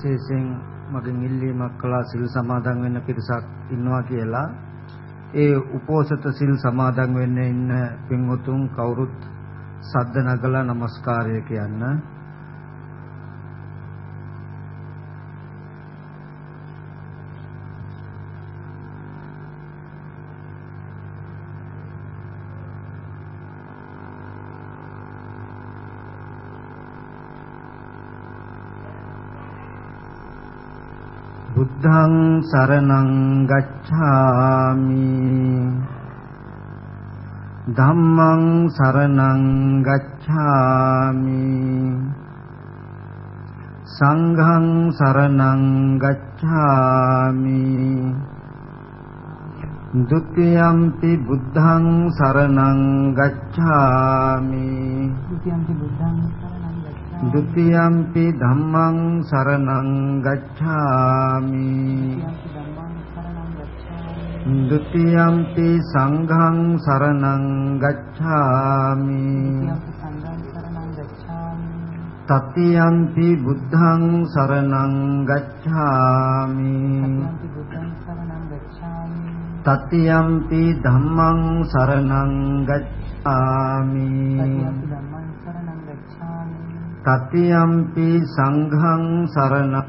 විශේෂයෙන් මගෙන් ඉල්ලීමක් කළා සිල් සමාදන් වෙන්න පිරිසක් ඉන්නවා කියලා. ඒ උපෝසත සිල් සමාදන් වෙන්න ඉන්න පින්වතුන් කවුරුත් සද්ද නගලා নমස්කාරය කියන්න. බුද්ධං සරණං ගච්ඡාමි ධම්මං සරණං ගච්ඡාමි සංඝං සරණං ගච්ඡාමි ဒုတိယံ පි බුද්ධං සරණං ගච්ඡාමි ဒုတိယံ පි ධම්මං සරණං ගච්ඡාමි ဒုတိယံ පි සංඝං සරණං ගච්ඡාමි တတိယံ පි බුද්ධං සරණං ගච්ඡාමි တတိယံ පි ධම්මං සරණං ගච්ඡාමි တတိယံ පි සංඝං සරණං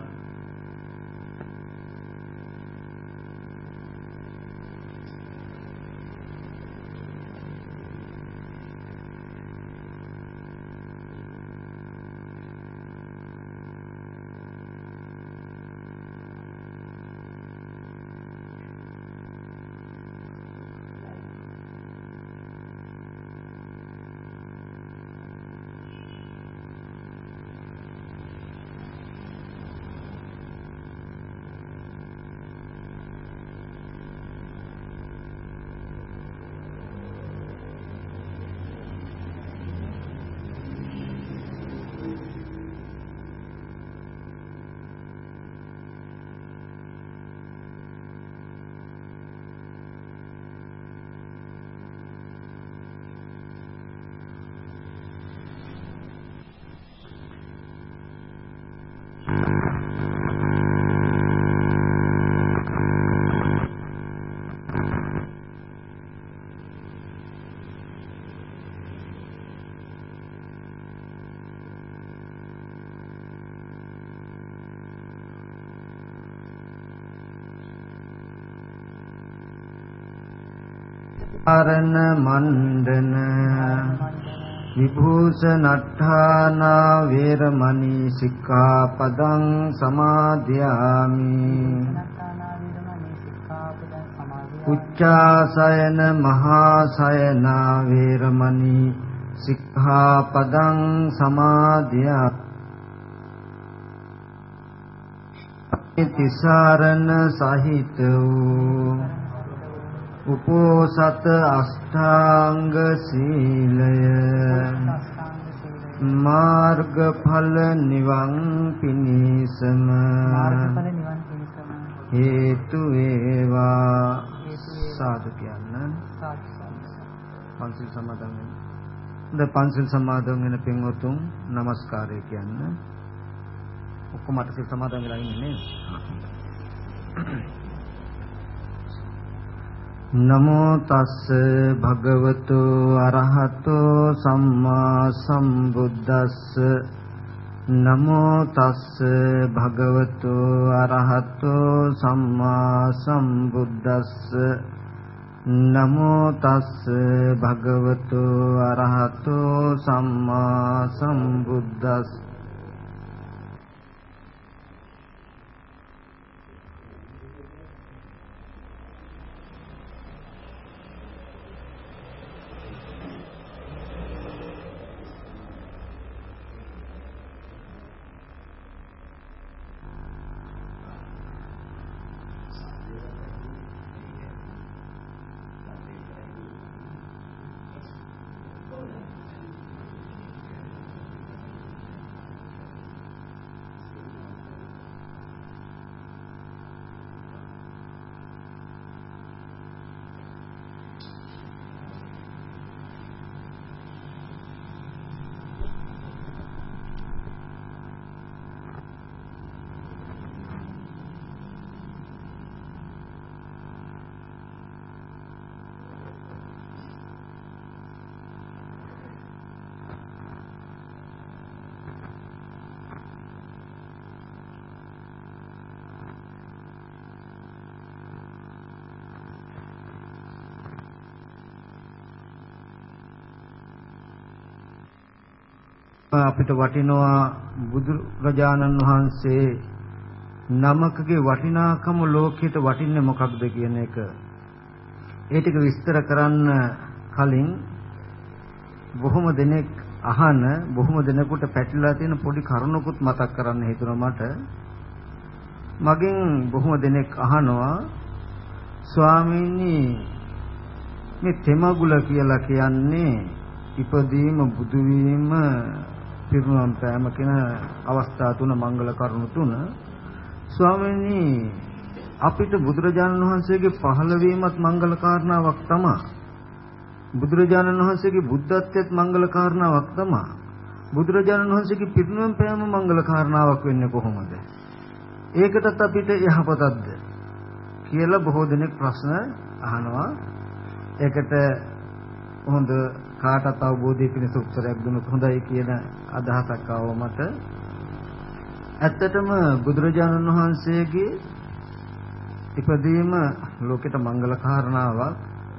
ආරණ මණ්ඩන විභූෂණට්ඨානා වේරමණී සික්ඛාපදං සමාදියාමි උච්චාසයන මහාසයන වේරමණී සික්ඛාපදං සමාදියාමි තිසරණ සහිත වූ උපෝසත අෂ්ටාංග සීලය මාර්ගඵල නිවන් පිණිසම හේතු වේවා සාදු කියන්න. පන්සිල් සමාදන් වෙන්න. දැන් පන්සිල් සමාදන් වෙන පින්වතුන් নমස්කාරය කියන්න. ඔක්කොම අටසිල් සමාදන් වෙලා ඉන්නේ නේද? නමෝ තස්ස භගවතු අරහතෝ සම්මා සම්බුද්දස්ස නමෝ තස්ස භගවතු අරහතෝ සම්මා සම්බුද්දස්ස නමෝ තස්ස භගවතු අරහතෝ සම්මා සම්බුද්දස්ස අපිට වටිනවා බුදුරජාණන් වහන්සේ නමකගේ වටිනාකම ලෝකෙට වටින්නේ මොකක්ද කියන එක. ඒ ටික විස්තර කරන්න කලින් බොහොම දෙනෙක් බොහොම දෙනෙකුට පැටලලා තියෙන පොඩි කරුණකුත් මතක් කරන්න හිතුණා මට. මගෙන් බොහොම දෙනෙක් අහනවා ස්වාමීනි මේ තෙමගුල කියලා කියන්නේ ඉපදීම බුදු වීම පිරුණම් පෑම කියන අවස්ථා තුන මංගල කරුණු තුන ස්වාමීනි අපිට බුදුරජාණන් වහන්සේගේ පහළ වීමත් මංගල කාරණාවක් තමයි. බුදුරජාණන් වහන්සේගේ බුද්ධත්වයත් මංගල කාරණාවක් තමයි. බුදුරජාණන් වහන්සේගේ පිරිනිවන් පෑම මංගල කාරණාවක් වෙන්නේ කොහොමද? ඒකටත් අපිට යහපතක්ද කියලා බොහෝ දෙනෙක් ප්‍රශ්න අහනවා. ඒකට හොඳ කාටත් අවබෝධය පිණිස උත්තරයක් දුන්නොත් හොඳයි කියන අදහසක් ආවා මට. ඇත්තටම බුදුරජාණන් වහන්සේගේ ඉපදීම ලෝකෙට මංගල කාරණාවක්.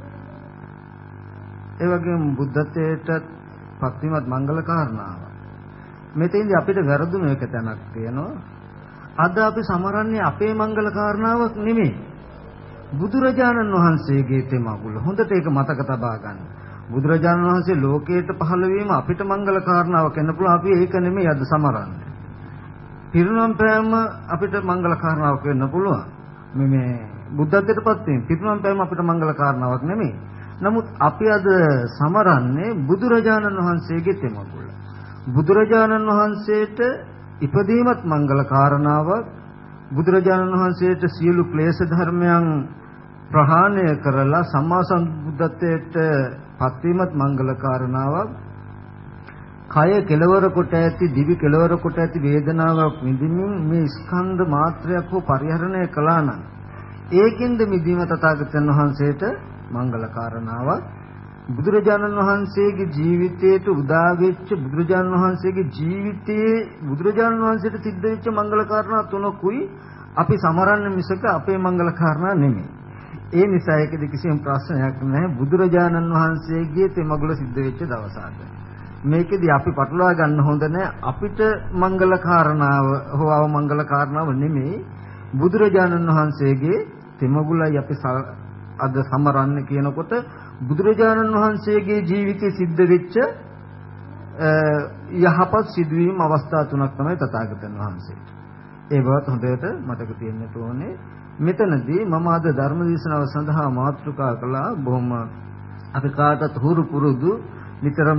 ඒ වගේම බුද්ධත්වයට පත්වීමත් මංගල කාරණාවක්. මෙතෙන්දී අපිට වැරදුණු එක තැනක් තියෙනවා. අද අපි සමරන්නේ අපේ මංගල කාරණාවක් නෙමෙයි. බුදුරජාණන් වහන්සේගේ තෙමගුල. හොඳට ඒක මතක තබා ගන්න. බුදුරජාණන් වහන්සේ ලෝකයට පහළ වීම අපිට මංගල කාරණාවක් වෙන්න පුළුවන්. අපි ඒක නෙමෙයි අද සමරන්නේ. පිරිනොම් පෑම අපිට මංගල කාරණාවක් වෙන්න පුළුවන්. මේ බුද්ධත්වයටපත් වීම පිරිනොම් පෑම අපිට මංගල කාරණාවක් නෙමෙයි. නමුත් අපි අද සමරන්නේ බුදුරජාණන් වහන්සේගේ තෙමගුල. බුදුරජාණන් වහන්සේට ඉපදීමත් මංගල කාරණාවක්. බුදුරජාණන් වහන්සේට සියලු ක්ලේශ ධර්මයන් ප්‍රහාණය කරලා සම්මා සම්බුද්ධත්වයට පත්වීමත් මංගල කාරණාවක්. කය කෙලවර කොට ඇති දිවි කෙලවර කොට ඇති වේදනාවක් විඳින්මින් මේ ස්කන්ධ මාත්‍රයක් හෝ පරිහරණය කළා නම් ඒකින්ද මිදීම තථාගතයන් වහන්සේට මංගල කාරණාවක්. බුදුරජාණන් වහන්සේගේ ජීවිතයට උදා වෙච්ච බුදුරජාණන් වහන්සේගේ ජීවිතයේ බුදුරජාණන් වහන්සේට සිද්ධ වෙච්ච මංගල කාරණා තුනකුයි අපි සමරන්නේ මිසක අපේ මංගල කාරණා නෙමෙයි. ඒ නිසා ඒකෙදි කිසිම ප්‍රශ්නයක් නැහැ. බුදුරජාණන් වහන්සේගේ තෙමගුල සිද්ධ වෙච්ච දවසට. මේකෙදි අපි පටලවා ගන්න හොඳ නැහැ. අපිට මංගල කාරණාව හෝ අවමංගල කාරණාව නෙමෙයි. බුදුරජාණන් වහන්සේගේ තෙමගුලයි අපි අද සමරන්නේ කියනකොට බුදුරජාණන් වහන්සේගේ ජීවිතයේ සිද්ධ වෙච්ච යහපත් සිදුවීම් අවස්ථා තුනක් තමයි තථාගතයන් වහන්සේට. ඒ බවත් හොඳට මතක තියෙන්න ඕනේ. මෙතනදී මම අද ධර්ම දේශනාව සඳහා මාතෘකා කළා බොහොම අපි කාටත් හුරු පුරුදු නිතරම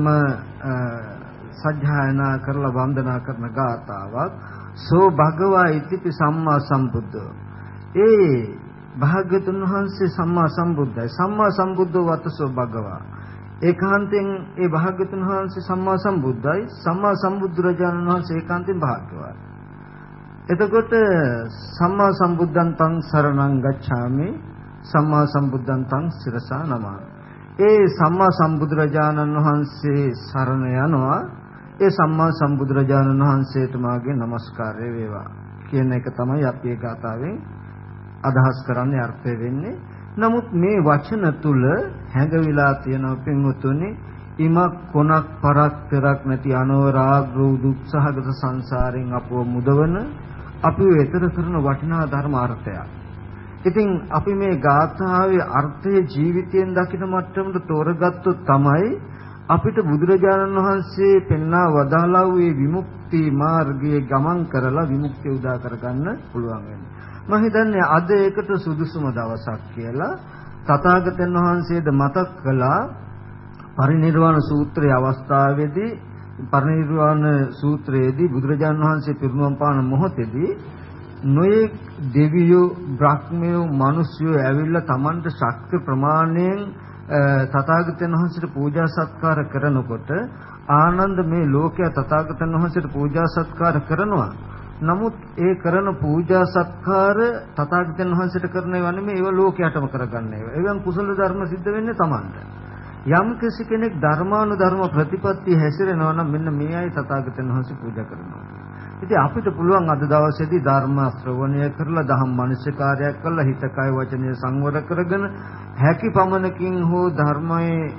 සජ්ජායනා කරලා වන්දනා කරන ගාථාවක් සෝ භගවා ඉතිපි සම්මා සම්බුද්ධෝ. ඒ භාග්‍යතුන් වහන්සේ සම්මා සම්බුද්ධයි. සම්මා සම්බුද්ධෝ වතසෝ භගවා. ඒකාන්තයෙන් ඒ භාග්‍යතුන් වහන්සේ සම්මා සම්බුද්ධයි. සම්මා සම්බුදුරජාණන් වහන්සේ ඒකාන්තයෙන් භාග්‍යවත්. එතකොට සම්මා සම්බුද්ධං තං සරණං ගච්ඡාමි. සම්මා සම්බුද්ධං තං සිරසා නමාමි. ඒ සම්මා සම්බුදුරජාණන් වහන්සේ සරණ යනවා. ඒ සම්මා සම්බුදුරජාණන් වහන්සේට මාගේ নমස්කාරය වේවා කියන එක තමයි අපි ඒ ගාථාවෙන් අදහස් කරන්නේ අර්ථය වෙන්නේ. නමුත් මේ වචන තුල හැඟවිලා තියෙන පින්වතුනි ඉමක් කොනක් පරක් පෙරක් නැති අනවරාග්‍ර දුක්සහගත සංසාරයෙන් අපව මුදවන අපිව ඈතර කරන වටිනා ධර්ම අර්ථයක්. ඉතින් අපි මේ ගාථාවේ අර්ථය ජීවිතයෙන් දකින මට්ටමට තෝරගත්තොත් තමයි අපිට බුදුරජාණන් වහන්සේ පෙන්වා වදාළා වූ විමුක්ති මාර්ගයේ ගමන් කරලා විමුක්තිය උදා කරගන්න පුළුවන් වෙන්නේ. මම හිතන්නේ අද ඒකට සුදුසුම දවසක් කියලා තථාගතයන් වහන්සේද මතක් කළා පරිනිර්වාණ සූත්‍රයේ අවස්ථාවේදී පරිනිර්වාණ සූත්‍රයේදී බුදුරජාණන් වහන්සේ පිරිනුවම් පාන මොහොතේදී නොයේ දෙවියෝ බ්‍රහ්මයෝ මිනිස්යෝ ඇවිල්ලා Tamanට ශක්ති ප්‍රමාණයෙන් තථාගතයන් වහන්සේට පූජා සත්කාර කරනකොට ආනන්ද මේ ලෝකයා තථාගතයන් වහන්සේට පූජා සත්කාර කරනවා. නමුත් ඒ කරන පූජා සත්කාර තථාගතයන් වහන්සේට කරන ඒවා නෙමෙයි ඒවා ලෝකයටම කරගන්න ඒවා. ඒවෙන් කුසල ධර්ම සිද්ධ වෙන්නේ Tamanට. යම් කෙනෙක් ධර්මානුධර්ම ප්‍රතිපත්තිය හැසිරෙනවා නම් මෙන්න මේ අය තථාගතයන් වහන්සේ පූජා කරනවා. ඉතින් අපිට පුළුවන් අද දවසේදී ධර්ම ශ්‍රවණය කරලා දහම් මනුෂ්‍යකාරයක් කරලා හිත කය වචනය සංවර කරගෙන හැකි පමණකින් හෝ ධර්මයේ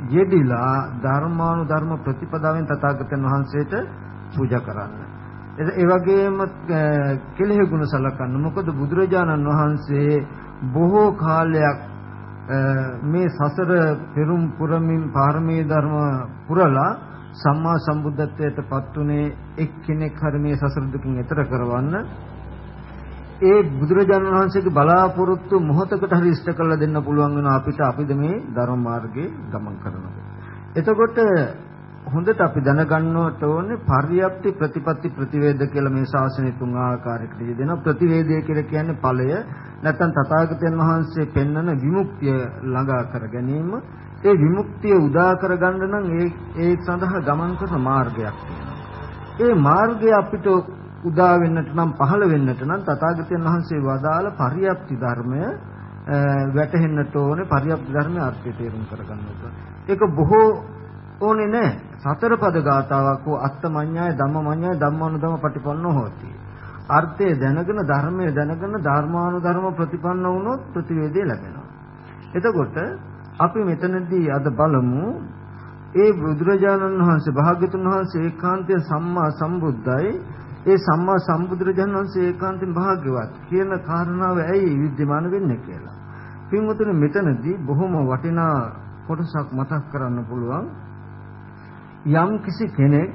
යෙදිලා ධර්මානුධර්ම ප්‍රතිපදාවෙන් තථාගතයන් වහන්සේට පූජා කරන්න. ඒ වගේම කෙලෙහි ගුණ සලකන්න. මොකද බුදුරජාණන් වහන්සේ බොහෝ කාලයක් මේ සසර පෙරම් පුරමින් පාරමී ධර්ම පුරලා සම්මා සම්බුද්ධත්වයට පත් උනේ එක්කෙනෙක් හරි මේ සසර දුකින් එතර කරවන්න. ඒ බුදුරජාණන් වහන්සේගේ බලාපොරොත්තු මොහොතකට හරි ඉෂ්ට කරලා දෙන්න පුළුවන් වෙන අපිට අපිද මේ ධර්ම මාර්ගයේ ගමන් කරනවා. එතකොට හොඳට අපි දැනගන්නට ඕනේ පරියප්ති ප්‍රතිපatti ප්‍රතිවේද කියලා මේ ශාසනය තුන් ආකාරයකට දෙනවා. ප්‍රතිවේදය කියලා කියන්නේ ඵලය නැත්නම් තථාගතයන් වහන්සේ පෙන්වන විමුක්තිය ළඟා කර ගැනීම. ඒ විමුක්තිය උදා කර ගන්න නම් ඒ සඳහා ගමන් කරන මාර්ගයක් තියෙනවා. ඒ මාර්ගය අපිට උදා වෙන්නට නම් පහළ වෙන්නට නම් තථාගතයන් වහන්සේ වදාළ පරියප්ති ධර්මය වැටහෙන්නට ඕනේ. පරියප්ති ධර්මයේ අර්ථය තේරුම් කරගන්න ඕනේ. ඒක බොහෝ ඕනේ නැහැ. සතර පද ගාතාවක් හෝ අත්තමඤ්ඤාය ධම්මමඤ්ඤාය ධම්මානුධම්ම පටිපන්නෝ හෝති. අර්ථය දැනගෙන ධර්මය දැනගෙන ධර්මානුධර්ම ප්‍රතිපන්න වුණොත් ප්‍රතිවේදය ලැබෙනවා. එතකොට අපි මෙතනදී අද බලමු ඒ බුදුරජාණන් වහන්සේ භාග්‍යතුන් වහන්සේ ඒකාන්තයෙන් සම්මා සම්බුද්ධයි. ඒ සම්මා සම්බුදුරජාණන් වහන්සේ ඒකාන්තයෙන් භාග්‍යවත් කියන කාරණාව ඇයි විද්‍යමාන වෙන්නේ කියලා. පින්වතුනි මෙතනදී බොහොම වටිනා කොටසක් මතක් කරන්න පුළුවන්. යම් කිසි කෙනෙක්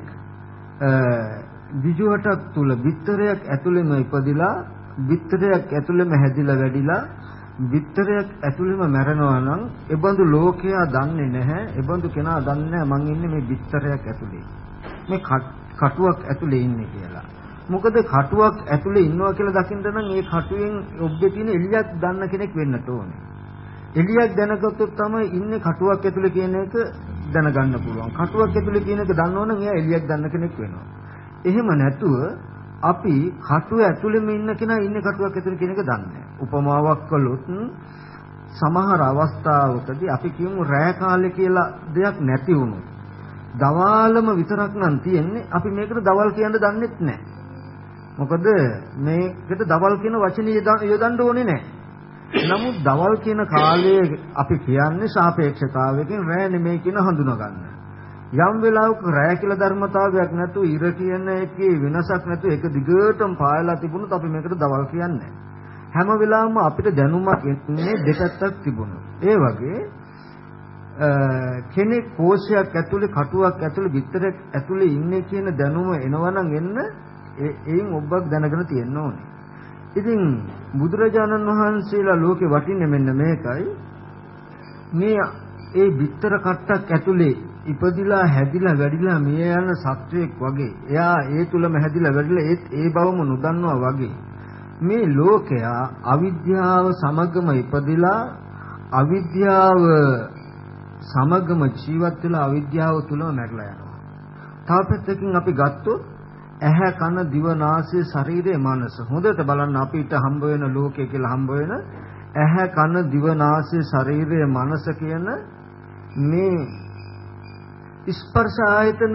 විජුවටක් තුල බිත්තරයක් ඇතුළෙම ඉපදිලා බිත්තරයක් ඇතුළෙම හැදිලා වැඩිලා බිත්තරයක් ඇතුළෙම මැරෙනවා නම් ඒබඳු ලෝකයා දන්නේ නැහැ. ඒබඳු කෙනා දන්නේ නැහැ මං ඉන්නේ මේ බිත්තරයක් ඇතුළේ. මේ කටුවක් ඇතුළේ ඉන්නේ කියලා. මොකද කටුවක් ඇතුළේ ඉන්නවා කියලා දකින්න නම් ඒ කටුවෙන් ඔබ්බේ තියෙන එළියක් දන්න කෙනෙක් වෙන්නට ඕනේ. එළියක් දැනගත්තොත් තමයි ඉන්නේ කටුවක් ඇතුළේ කියන එක දැනගන්න පුළුවන්. කටුවක් ඇතුළේ කියන එක දන්නවනම් එයා එළියක් දන්න කෙනෙක් වෙනවා. එහෙම නැතුව අපි කටුව ඇතුළෙම ඉන්න කෙනා ඉන්නේ කටුවක් ඇතුළේ කියන එක දන්නේ නැහැ. උපමාවක් කළොත් සමහර අවස්ථාවකදී අපි කියමු රෑ කාලේ කියලා දෙයක් නැති වුණොත් දවාලම විතරක් නම් තියෙන්නේ අපි මේකට දවල් කියන්න දන්නෙත් නැහැ. මොකද මේකට දවල් කියන වචනේ යොදන්න ඕනේ නැහැ. නමුත් දවල් කියන කාලයේ අපි කියන්නේ සාපේක්ෂතාවයකින් රෑ නෙමෙයි කියන හඳුනා ගන්න. යම් වෙලාවක රෑ කියලා ධර්මතාවයක් නැතුව ඉර කියන එකේ වෙනසක් නැතුව ඒක දිගටම පායලා තිබුණොත් අපි මේකට දවල් කියන්නේ හැම වෙලාවෙම අපිට දැනුමක් එන්නේ දෙපැත්තක් තිබුණොත්. ඒ වගේ කෙනෙක් කෝෂයක් ඇතුලේ කටුවක් ඇතුලේ බිත්තරයක් ඇතුලේ ඉන්නේ කියන දැනුම එනවනම් එන්න ඒයින් ඔබක් දැනගෙන තියෙන්න ඕනේ. ඉතින් බුදුරජාණන් වහන්සේලා ලෝකේ වටින්නේ මෙන්න මේකයි. මේ ඒ බිත්තර කට්ටක් ඇතුලේ ඉපදිලා හැදිලා වැඩිලා මිය යන සත්වයක් වගේ. එයා ඒ තුලම හැදිලා වැඩිලා ඒත් ඒ බවම නොදන්නවා වගේ. මේ ලෝකයා අවිද්‍යාව සමගම ඉපදිලා අවිද්‍යාව සමගම ජීවත් වෙලා අවිද්‍යාව තුලම මැරලා යනවා. තව පැත්තකින් අපි ගත්තොත් ඇහැ කන දිව නාසය ශරීරය මනස හොඳට බලන්න අපිට හම්බ වෙන ලෝකය කියලා හම්බ වෙන ඇහැ කන දිව නාසය ශරීරය මනස කියන මේ ස්පර්ශ ආයතන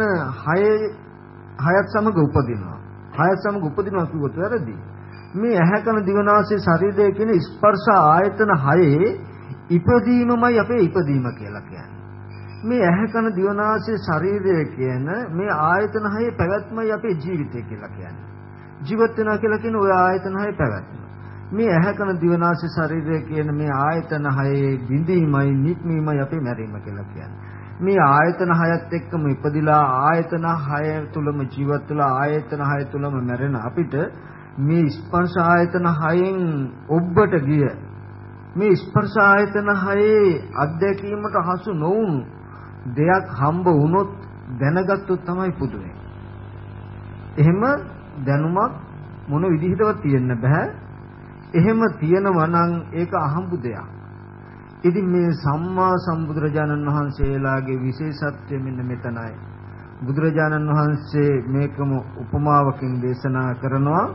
හයත් සමග උපදිනවා. හයත් සමග උපදිනවා කිව්වොත් වැරදි. මේ ඇහැ කන දිව නාසය ශරීරය කියන ස්පර්ශ ආයතන හයේ ඉපදීමමයි අපේ ඉපදීම කියලා කියන්නේ. මේ ඇහැ කන දිව නාසය ශරීරය කියන මේ ආයතන හයේ පැවැත්මයි අපේ ජීවිතය කියලා කියන්නේ. ජීවත් වෙනවා කියලා කියන ওই ආයතන හයේ පැවැත්ම. මේ ඇහැ කන දිව නාසය ශරීරය කියන මේ ආයතන හයේ බිඳීමයි නික්මීමයි අපේ මැරීම කියලා කියන්නේ. මේ ආයතන හයත් එක්කම ඉපදිලා ආයතන හය තුලම ජීවත් වෙලා ආයතන හය තුලම මැරෙන අපිට මේ ස්පර්ශ ආයතන හයෙන් ඔබට ගිය මේ ස්පර්ශ ආයතන හයේ අත්දැකීමට හසු නොවුණු දෙයක් හම්බ වුණොත් දැනගත්තොත් තමයි පුදුමයි. එහෙම දැනුමක් මොන විදිහටවත් තියෙන්න බෑ. එහෙම තියෙනවා නම් ඒක අහඹු දෙයක්. ඉතින් මේ සම්මා සම්බුදුරජාණන් වහන්සේලාගේ විශේෂත්වය මෙන්න මෙතනයි. බුදුරජාණන් වහන්සේ මේකම උපමාවකින් දේශනා කරනවා.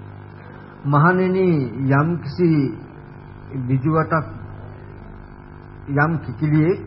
මහණෙනි යම්කිසි විජුවටක් යම් කිකිලියෙක්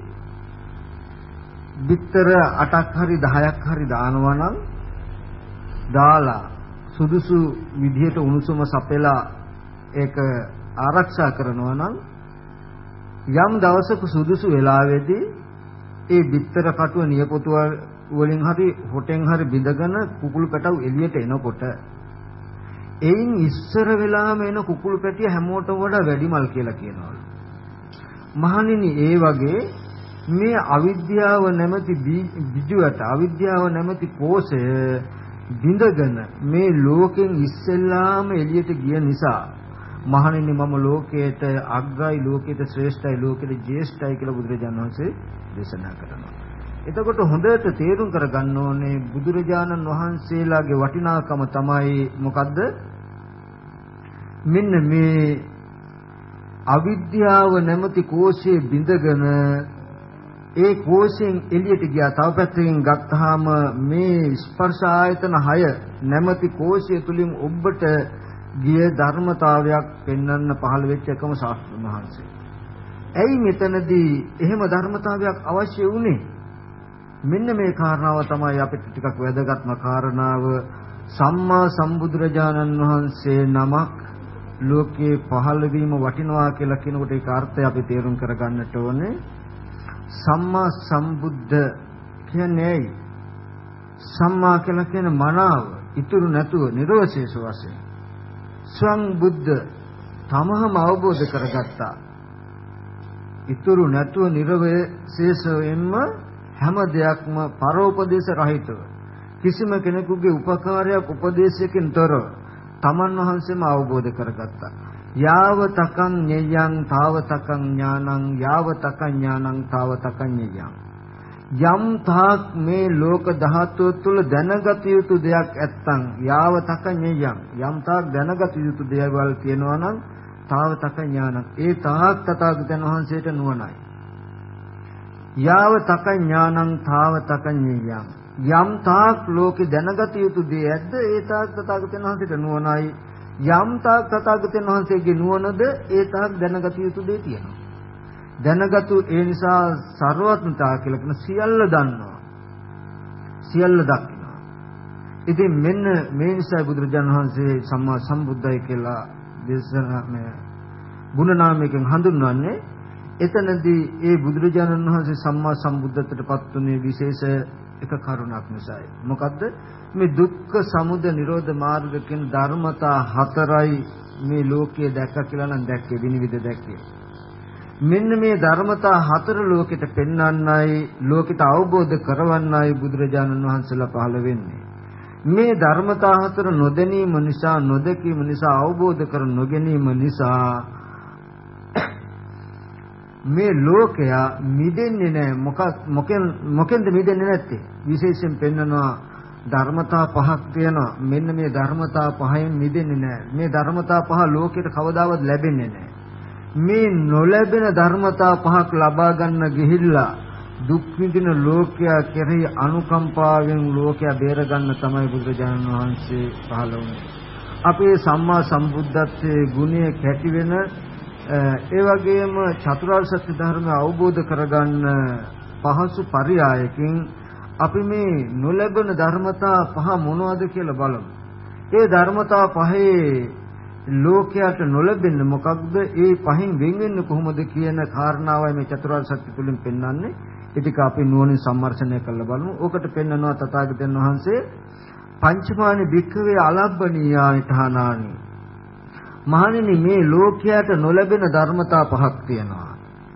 බිත්තර 8ක් හරි 10ක් හරි දානවා නම් දාලා සුදුසු විදිහට උණුසුම සපෙලා ඒක ආරක්ෂා කරනවා නම් යම් දවසක සුදුසු වෙලාවේදී ඒ බිත්තර කටුව නියපොතු වලින් හරි හොටෙන් හරි බිඳගෙන කුකුළු පැටව එළියට එනකොට එයින් ඉස්සර වෙලාම එන කුකුළු පැටිය හැමෝටම වඩා වැඩිමල් කියලා කියනවලු. මහණෙනි ඒ වගේ මේ අවිද්‍යාව නැමැති බිජුවට අවිද්‍යාව නැමැති කෝෂය බිඳගෙන මේ ලෝකෙන් ඉස්සෙල්ලාම එළියට ගිය නිසා මහණෙනි මම ලෝකයට අග්‍රයි ලෝකයට ශ්‍රේෂ්ඨයි ලෝකයට ජේෂ්ඨයි කියලා බුදුරජාණන් වහන්සේ දේශනා කරනවා. එතකොට හොඳට තේරුම් කරගන්න ඕනේ බුදුරජාණන් වහන්සේලාගේ වටිනාකම තමයි මොකද්ද? මෙන්න මේ අවිද්‍යාව නැමැති කෝෂයේ බිඳගෙන ඒ කෝෂයෙන් එළියට ගියා. තව පැත්තකින් ගත්තාම මේ ස්පර්ශ ආයතන 6 නැමැති කෝෂය තුලින් ඔබට ගිය ධර්මතාවයක් පෙන්වන්න පහළ වෙච්ච එකම ශාස්ත්‍රඥ වහන්සේ. ඇයි මෙතනදී එහෙම ධර්මතාවයක් අවශ්‍ය වුනේ? මෙන්න මේ කාරණාව තමයි අපිට ටිකක් වැදගත්ම කාරණාව. සම්මා සම්බුදුරජාණන් වහන්සේ නමක් ලෝකේ පහළ වීම වටිනවා කියලා කියනකොට ඒක අර්ථය අපි තේරුම් කරගන්නට ඕනේ. සම්මා සම්බුද්ධ කියන්නේ ඇයි? සම්මා කියලා කියන මනාව ඉතුරු නැතුව නිර්වශේෂ වශයෙන් ස්වං බුද්ධ තමහම අවබෝධ කරගත්තා. ඉතුරු නැතුව නිර්වශේෂයෙන්ම හැම දෙයක්ම පරෝපදේශ රහිතව කිසිම කෙනෙකුගේ උපකාරයක් උපදේශයකින් තොරව තමන් වහන්සේම අවබෝධ කරගත්තා. යාව තකං ඤයං තාව තකං ඥානං යාව තකං ඥානං තාව තකං ඤයං. යම් තාක් මේ ලෝක ධාතුව තුළ දැනගත යුතු දෙයක් ඇත්තම් යාව තකං ඤයං යම් තාක් දැනගත යුතු දේවල් කියනවා නම් තාව තකං ඥානං ඒ තාක් තථාගතයන් වහන්සේට නුවණයි. යාව තකං ඥානං තාව තකං ඤයං යම් තාක් ලෝකේ දැනගත යුතු දේ ඇද්ද ඒ තාක් තථාගතයන් වහන්සේට නුවණයි. යම් තාක් තථාගතයන් වහන්සේගේ නුවණද ඒ තාක් දැනගත යුතු දේ තියෙනවා. දැනගතු ඒ නිසා ਸਰවඥතා කියලා කියන සියල්ල දන්නවා. සියල්ල දකිනවා. ඉතින් මෙන්න මේ නිසා බුදුරජාණන් වහන්සේ සම්මා සම්බුද්ධයි කියලා දේශනාමය ගුණ නාමයෙන් හඳුන්වන්නේ. එතනදී ඒ බුදුරජාණන් වහන්සේ සම්මා සම්බුද්ධත්වයට පත් වුණේ විශේෂ එක කරුණක් නිසායි. මොකද්ද? මේ දුක්ඛ සමුදය නිරෝධ මාර්ග කියන ධර්මතා 4යි මේ ලෝකයේ දැක්ක කියලා නම් දැක්කේ විනිවිද දැක්කේ. මෙන්න මේ ධර්මතා 4 ලෝකෙට පෙන්වන්නයි ලෝකෙට අවබෝධ කරවන්නයි බුදුරජාණන් වහන්සේලා පහළ වෙන්නේ. මේ ධර්මතා 4 නොදැනීම නිසා නොදකීම නිසා අවබෝධ කර නොගැනීම නිසා මේ ලෝකයා මිදෙන්නේ නැහැ. මොකෙන්ද මිදෙන්නේ නැත්තේ? විශේෂයෙන් පෙන්වනවා ධර්මතා 5ක් තියෙනවා. මෙන්න මේ ධර්මතා 5න් මිදෙන්නේ නැහැ. මේ ධර්මතා 5 ලෝකෙට කවදාවත් ලැබෙන්නේ නැහැ. මේ නොලැබෙන ධර්මතා 5ක් ලබා ගන්න ගිහිල්ලා දුක් විඳින ලෝකයා කෙරෙහි අනුකම්පාවෙන් ලෝකයා බේර ගන්න තමයි බුදුරජාණන් වහන්සේ පහළ වුණේ. අපේ සම්මා සම්බුද්ධත්වයේ ගුණය කැටි වෙන ඒ වගේම චතුරාර්ය සත්‍ය ධර්මය අවබෝධ කරගන්න පහසු පරයයකින් අපි මේ නොලැබෙන ධර්මතා 5 මොනවද කියලා බලමු. ඒ ධර්මතා 5 ලෝකයට නොලැබෙන්නේ මොකක්ද? ඒ 5න් වෙන් වෙන්නේ කොහොමද කියන කාරණාවයි මේ චතුරාර්ය සත්‍ය තුලින් පෙන්වන්නේ. ඒ ටික අපි නුවණින් සම්මර්ෂණය කරලා බලමු. ඕකට පෙන්වනවා තථාගතයන් වහන්සේ පංචමානි භික්ඛවේ අලබ්බනීයානි තහනානි. මහණෙනි මේ ලෝකයට නොලැබෙන ධර්මතා 5ක් තියෙනවා.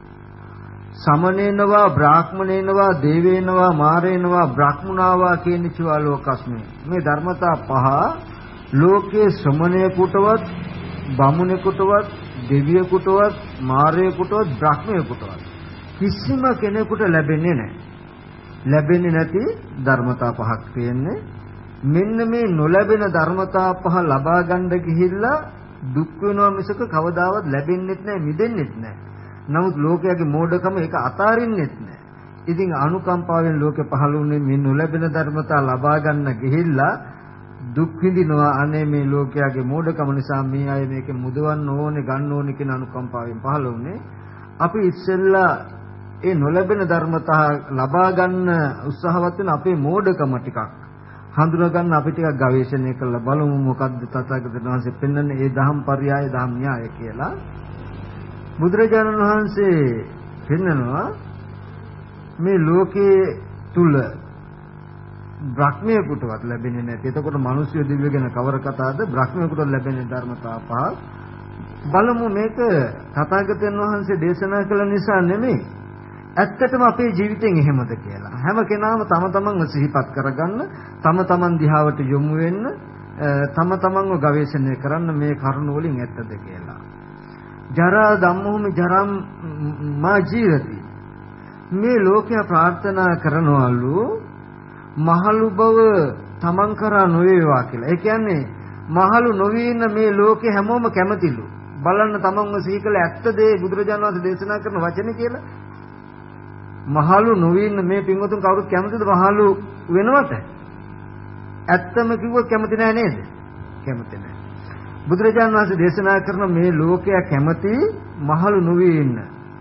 සමනේනවා බ්‍රාහ්මණේනවා දේවේනවා මාරේනවා බ්‍රහ්මුණාවා කියන චුවා ලෝකස්මේ. මේ ධර්මතා 5 ලෝකයේ ශ්‍රමණේකටවත් බමුණේකටවත් දෙවියෙකුටවත් මාරයෙකුටවත් බ්‍රහ්මයෙකුටවත් කිසිම කෙනෙකුට ලැබෙන්නේ නැහැ. ලැබෙන්නේ නැති ධර්මතා 5ක් තියෙන්නේ. මෙන්න මේ නොලැබෙන ධර්මතා 5 ලබා ගන්න ගිහිල්ලා දුක් වෙනවා මිසක කවදාවත් ලැබෙන්නෙත් නැහැ, මිදෙන්නෙත් නැහැ. නමුත් ලෝකයේ මෝඩකම ඒක අතාරින්නෙත් නැහැ. ඉතින් අනුකම්පාවෙන් ලෝකෙ පහළ වුණේ මේ නොලැබෙන ධර්මතා ලබා ගන්න ගිහිල්ලා දුක් විඳිනවා. අනේ මේ ලෝකයේ මෝඩකම නිසා මේ අය මේක මුදවන්න ඕනේ, ගන්න ඕනේ කියන අනුකම්පාවෙන් පහළ වුණේ. අපි ඉස්සෙල්ලා ඒ නොලැබෙන ධර්මතා ලබා ගන්න උත්සාහවත් වෙන අපේ මෝඩකම ටිකක් හඳුනා ගන්න අපි ටිකක් ගවේෂණය කරලා බලමු මොකද්ද තථාගතයන් වහන්සේ පෙන්වන්නේ ඒ දහම් පරයය දහම් න්‍යාය කියලා. බුදුරජාණන් වහන්සේ පෙන්වනවා මේ ලෝකයේ තුල බ්‍රහ්මයෙකුටවත් ලැබෙන්නේ නැති. එතකොට මිනිස්සු දිව්‍ය ගැන කවර කතාවද? බ්‍රහ්මයෙකුට ලැබෙන ධර්මතා පහ. බලමු මේක තථාගතයන් වහන්සේ දේශනා කළ නිසා නෙමෙයි. ඇත්තටම අපේ ජීවිතෙන් එහෙමද කියලා. හැම කෙනාම තම තමන්ව සිහිපත් කරගන්න, තම තමන් දිහාවට යොමු වෙන්න, තම තමන්ව ගවේෂණය කරන්න මේ කරුණ වලින් ඇත්තද කියලා. ජරා ධම්මෝමි ජරම් මා ජීවති. මේ ලෝකයා ප්‍රාර්ථනා කරනවලු මහලු බව තමන් කරා නොවේවා කියලා. ඒ කියන්නේ මහලු නොවී ඉන්න මේ ලෝකේ හැමෝම කැමතිලු. බලන්න තමන්ව සිහි කළ ඇත්තද බුදුරජාණන් වහන්සේ දේශනා කරන වචනේ කියලා. මහලු නොවී ඉන්න මේ පින්වතුන් කවුරුත් කැමතිද මහලු වෙනවට? ඇත්තම කිව්වොත් කැමති නෑ නේද? කැමති නෑ. බුදුරජාණන් වහන්සේ දේශනා කරන මේ ලෝකයා කැමති මහලු නොවී ඉන්න.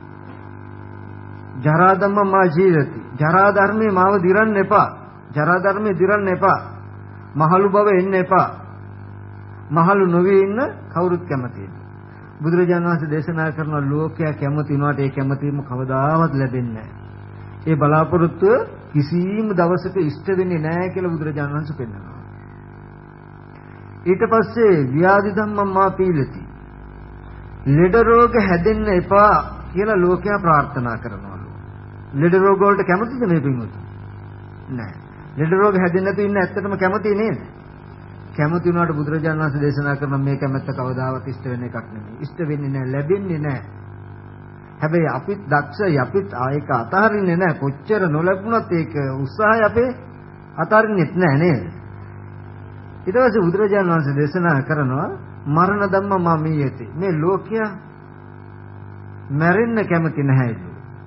ජරා ධම්ම මා ජීවති. ජරා ධර්මේ මාව දිරන්න එපා. ජරා ධර්මේ දිරන්න එපා. මහලු බව එන්න එපා. මහලු නොවී ඉන්න කවුරුත් කැමතියි. බුදුරජාණන් වහන්සේ දේශනා කරන ලෝකයා කැමති වුණාට ඒ කැමැතිම කවදාවත් ලැබෙන්නේ නැහැ. ඒ බලාපොරොත්තුව කිසිම දවසක ඉෂ්ට වෙන්නේ නැහැ කියලා බුදුරජාණන් වහන්සේ පෙන්නනවා. ඊට පස්සේ ව්‍යාධි ධම්මම් මා පීලති. ලෙඩ රෝග හැදෙන්න එපා කියලා ලෝකයා ප්‍රාර්ථනා කරනවලු. ලෙඩ රෝග වලට කැමතිද මේ පින්වතුන්? නැහැ. ලෙඩ රෝග හැදෙන්න නැතු ඉන්න ඇත්තටම කැමති නේද? කැමති වුණාට බුදුරජාණන් වහන්සේ දේශනා කරන මේ කැමැත්ත කවදාවත් ඉෂ්ට වෙන එකක් නෙමෙයි. ඉෂ්ට වෙන්නේ නැහැ, ලැබෙන්නේ නැහැ. හැබැයි අපිත් දක්ෂයි, අපිත් ඒක අතහරින්නේ නැහැ. කොච්චර නොලැබුණත් ඒක උත්සාහය අපේ අතහරින්නෙත් නැහැ නේද? ඊට පස්සේ බුදුරජාණන් වහන්සේ දේශනා කරනවා මරණ ධම්ම මමීයති. මේ ලෝකයා මැරෙන්න කැමති නැහැ.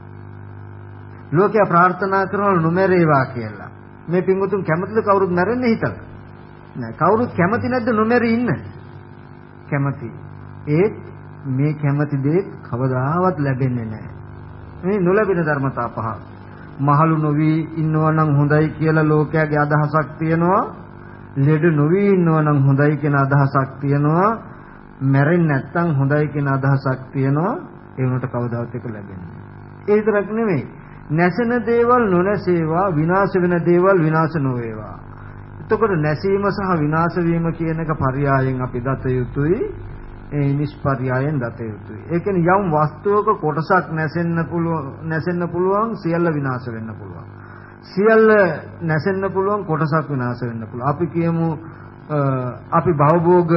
ලෝකයා ප්‍රාර්ථනා කරනවා නොමැරේවා කියලා. මේ පින්වතුන් කැමතිද කවුරුත් මැරෙන්න හිතලා? නෑ. කවුරුත් කැමති නැද්ද නොමැරී ඉන්න? කැමති. ඒත් මේ කැමති දේ කවදාවත් ලැබෙන්නේ නැහැ. මේ නොලැබෙන ධර්මතා පහ. මහලු නොවි ඉන්නවා නම් හොඳයි කියලා ලෝකයාගේ අදහසක් තියෙනවා. ලෙඩ නොවි ඉන්නවා නම් හොඳයි කියන අදහසක් තියෙනවා. මැරෙන්නේ නැත්තම් හොඳයි කියන අදහසක් තියෙනවා. ඒ වුණාට කවදාවත් ඒක ලැබෙන්නේ නැහැ. ඒ විතරක් නෙමෙයි. නැසෙන දේවල් නොනැසේවා, විනාශ වෙන දේවල් විනාශ නොවේවා. එතකොට නැසීම සහ විනාශ වීම කියන එක පරයයන් අපි දත යුතුයි. ඒ නිෂ්පර්යයෙන් දත යුතුයි. ඒ කියන්නේ යම් වස්තුවක කොටසක් නැසෙන්න පුළුවන්, සියල්ල විනාශ වෙන්න පුළුවන්. සියල්ල නැසෙන්න පුළුවන්, කොටසක් විනාශ වෙන්න පුළුවන්. අපි කියමු අපි භවභෝග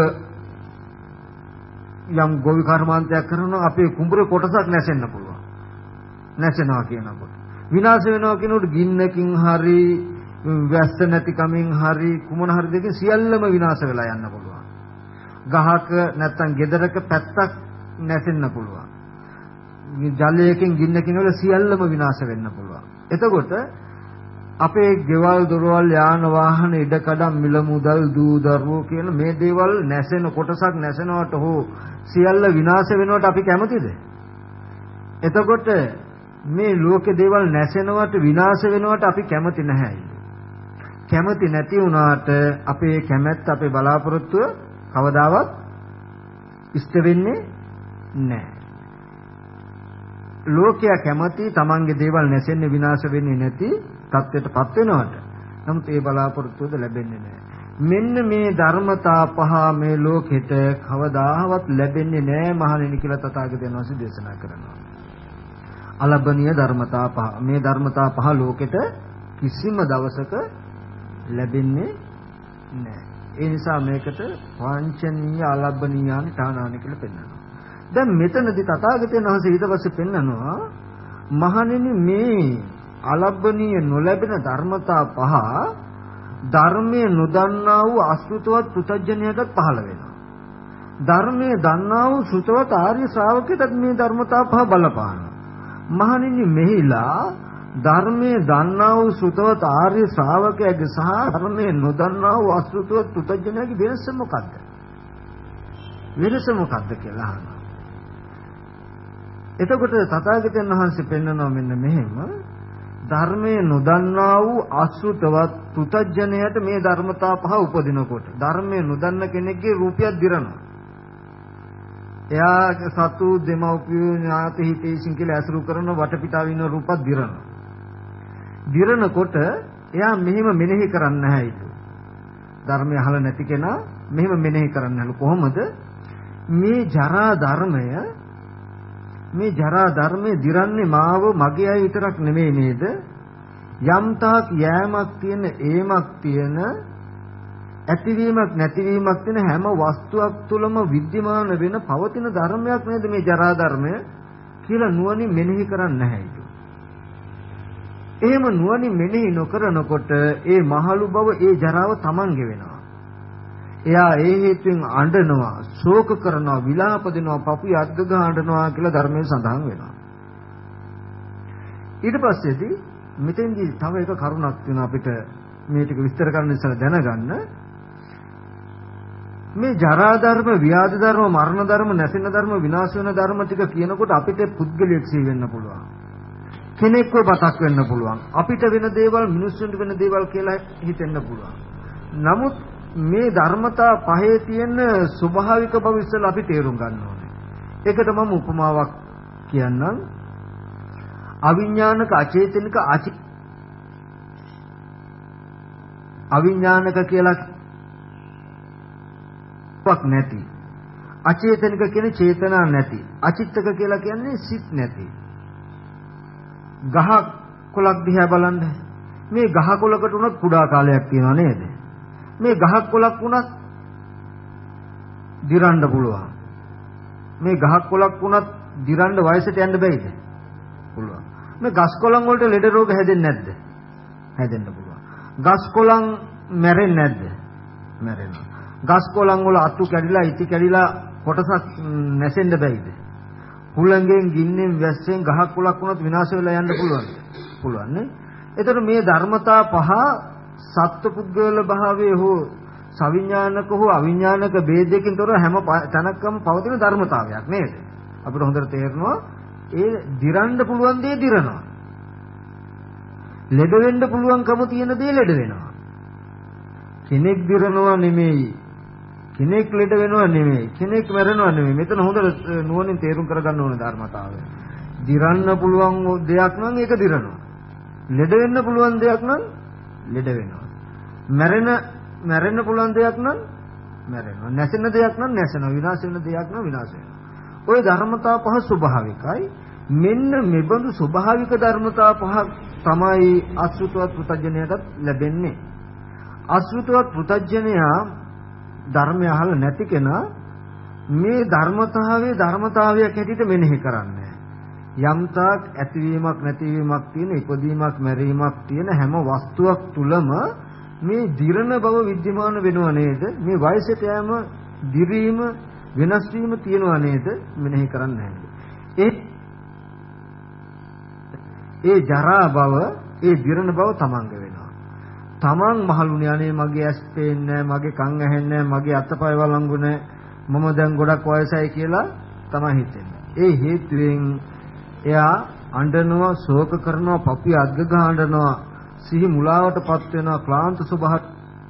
යම් ගොවි කර්මාන්තයක් කරනවා, අපේ කුඹුරේ කොටසක් නැසෙන්න පුළුවන්. නැසෙනවා කියනකොට. විනාශ වෙනවා කියනකොට ගින්නකින් හරි වැස්ස නැති කමින් හරි කුමන හරි දෙකකින් සියල්ලම විනාශ වෙලා යන්න පුළුවන්. ගහක නැත්තම් ගෙදරක පැත්තක් නැසෙන්න පුළුවන්. ජලයකින් ගින්නකින් වල සියල්ලම විනාශ වෙන්න පුළුවන්. එතකොට අපේ ගෙවල් දොරවල් යාන වාහන ඉඩකඩම් මිල මුදල් දූ දරුවෝ කියන මේ දේවල් නැසෙන කොටසක් නැසෙනවට හෝ සියල්ල විනාශ වෙනවට අපි කැමතිද? එතකොට මේ ලෝකේ දේවල් නැසෙනවට විනාශ වෙනවට අපි කැමති නැහැ. කැමති නැති වුණාට අපේ කැමැත්ත අපේ බලාපොරොත්තුව කවදාවත් ඉෂ්ට වෙන්නේ නැහැ. ලෝකයා කැමති තමන්ගේ දේවල් නැසෙන්නේ විනාශ වෙන්නේ නැති තත්ත්වයටපත් වෙනවට. නමුත් ඒ බලාපොරොත්තුවද ලැබෙන්නේ නැහැ. මෙන්න මේ ධර්මතා පහ මේ ලෝකෙට කවදාවත් ලැබෙන්නේ නැහැ මහණෙනි කියලා තථාගතයන් වහන්සේ දේශනා කරනවා. අලබ්බනීය ධර්මතා පහ. මේ ධර්මතා පහ ලෝකෙට කිසිම දවසක ලැබෙන්නේ නැහැ. ඒ නිසා මේකට වාංඡනීය අලබ්බනීයානි ඨානානි කියලා පෙන්නනවා. දැන් මෙතනදී තථාගතයන් වහන්සේ ඊට පස්සේ පෙන්නනවා මහණෙනි මේ අලබ්බනීය නොලැබෙන ධර්මතා පහ ධර්මයේ නොදන්නා වූ අසෘතවත් පුතඥයටත් පහළ වෙනවා. ධර්මයේ දන්නා වූ ශ්‍රුතවත් ආර්ය ශ්‍රාවකයටත් මේ ධර්මතා පහ බලපානවා. මහණෙනි මෙහිලා ධර්මයේ දන්නා වූ ශ්‍රුතවත් ආර්ය ශ්‍රාවකයාගේ සහ ධර්මයේ නොදන්නා වූ අසෘතවත් පුතඥයාගේ වෙනස මොකද්ද? වෙනස මොකද්ද කියලා අහනවා. එතකොට තථාගතයන් වහන්සේ පෙන්වනවා මෙන්න මෙහෙම ධර්මයේ නොදන්නා වූ අසෘතවත් පුතඥයාට මේ ධර්මතා පහ උපදිනකොට ධර්මයේ නොදන්න කෙනෙක්ගේ රූපයක් දිරනවා. එයාගේ සතු දෙමව්පියෝ ඥාති හිතේසින් කියලා ඇසුරු කරන වටපිටාව ඉන්න රූපත් දිරනවා. දිරනකොට එයා මෙහෙම මෙනෙහි කරන්නේ නැහැ ඊට. ධර්මය අහලා නැති කෙනා මෙහෙම මෙනෙහි කරන්නේ නැලු කොහොමද? මේ ජරා ධර්මයේ දිරන්නේ මාව මගේ අය විතරක් නෙමෙයි නේද? යම් තාක් යෑමක් තියෙන ඒමක් තියෙන ඇතිවීමක් නැතිවීමක් තියෙන හැම වස්තුවක් තුළම විද්‍යමාන වෙන පවතින ධර්මයක් නේද මේ ජරා ධර්මය කියලා නුවණින් මෙනෙහි කරන්නේ නැහැ ඊට. එහෙම නුවණින් මෙනෙහි නොකරනකොට ඒ මහලු බව ඒ ජරාව තමන්ගේ වෙනවා. එයා ඒ හේතුවෙන් අඬනවා, ශෝක කරනවා, විලාප දෙනවා, පපුවේ අද්ද ගහ අඬනවා කියලා ධර්මයේ සඳහන් වෙනවා. ඊට පස්සේදී මෙතෙන්දී තව එක කරුණක් තියෙනවා අපිට මේ ටික විස්තර කරන්න ඉස්සෙල්ලා දැනගන්න. මේ ජරා ධර්ම, ව්‍යාධි ධර්ම, මරණ ධර්ම, නැසෙන ධර්ම, විනාශ වෙන ධර්ම ටික කියනකොට අපිට පුද්ගලයෙක් සිහි වෙන්න පුළුවන්. කෙනෙක්ව බතක් වෙන්න පුළුවන්. අපිට වෙන දේවල් මිනිස්සුන්ට වෙන දේවල් කියලා හිතෙන්න පුළුවන්. නමුත් මේ ධර්මතා පහේ තියෙන ස්වභාවික බව ඉස්සෙල්ලා අපි තේරුම් ගන්න ඕනේ. ඒකට මම උපමාවක් කියන්නම්. අවිඥානික අචේතනික අවිඥානික කියලා වක් නැති. අචේතනික කියන්නේ චේතනා නැති. අචිත්තක කියලා කියන්නේ සිත් නැති. ගහ කොළක් දිහා බලන්න. මේ ගහ කොළකට උනත් කුඩා කාලයක් තියෙනවා නේද? මේ ගහක් කොළක් වුණත් දිරන්න පුළුවන්. මේ ගහක් කොළක් වුණත් දිරන්න වයසට යන්න බැයිද? පුළුවන්. මේ ගස් කොළන් වලට ලෙඩ රෝග හැදෙන්නේ නැද්ද? හැදෙන්න පුළුවන්. ගස් කොළන් මැරෙන්නේ නැද්ද? මැරෙනවා. ගස් කොළන් වල අතු කැඩිලා ඉති කැඩිලා කොටසක් නැසෙන්න බැයිද? හුළඟෙන් ගින්නෙන් වැස්සෙන් ගහක් කොළක් වුණත් විනාශ වෙලා යන්න පුළුවන්. පුළුවන් නේ? එතකොට මේ ධර්මතා පහ සත්පුද්ගල භාවයේ හෝ සවිඥානික හෝ අවිඥානික ભેදයකින් තොර හැම තැනකම පවතින ධර්මතාවයක් නේද? අපිට හොඳට තේරෙනවා ඒ දිරන්න පුළුවන් දේ දිරනවා. ලෙඩ වෙන්න පුළුවන්කම තියෙන දේ ලෙඩ වෙනවා. කෙනෙක් දිරනවා නෙමෙයි. කෙනෙක් ලෙඩ වෙනවා නෙමෙයි. කෙනෙක් මැරෙනවා නෙමෙයි. මෙතන හොඳට නුවණින් තේරුම් කරගන්න ඕන ධර්මතාවය. දිරන්න පුළුවන් දෙයක් නම් ඒක දිරනවා. ලෙඩ වෙන්න පුළුවන් දෙයක් නම් ලෙඩ වෙනවා. මැරෙන්න පුළුවන් දෙයක් නම් මැරෙනවා. නැසෙන දෙයක් නම් නැසෙනවා. විනාශ වෙන දෙයක් නම් විනාශ වෙනවා. ওই ධර්මතා පහ ස්වභාවිකයි. මෙන්න මෙබඳු ස්වභාවික ධර්මතා පහ තමයි අසෘතවත් පුතඥයාට ලැබෙන්නේ. අසෘතවත් පුතඥයා ධර්මය අහලා නැති කෙනා මේ ධර්මතාවයක් හැටියට මෙනෙහි කරන්නේ. යම්තාක් ඇතිවීමක් නැතිවීමක් තියෙන, ඉපදීමක් මැරීමක් තියෙන හැම වස්තුවක් තුලම මේ දිරණ බව විද්‍යමාන වෙනව නේද? මේ වයසට යෑම, දිරීම, වෙනස් වීම තියෙනව නේද? මෙනෙහි කරන්නේ ඒ ජරා බව, ඒ දිරණ බව තමන්ගේ වෙනවා. තමන් මහලුනේ අනේ මගේ ඇස් පේන්නේ නැහැ, මගේ කන් ඇහෙන්නේ නැහැ, මගේ අතපය වළංගු නැහැ, මම දැන් ගොඩක් වයසයි කියලා තමයි හිතෙන්නේ. ඒ හේතුවෙන් එයා අඬනවා, ශෝක කරනවා, පපුවේ අද්ද ගහ අඬනවා, සිහි මුලාවටපත් වෙනවා, ක්ලාන්ත ස්වභාවය.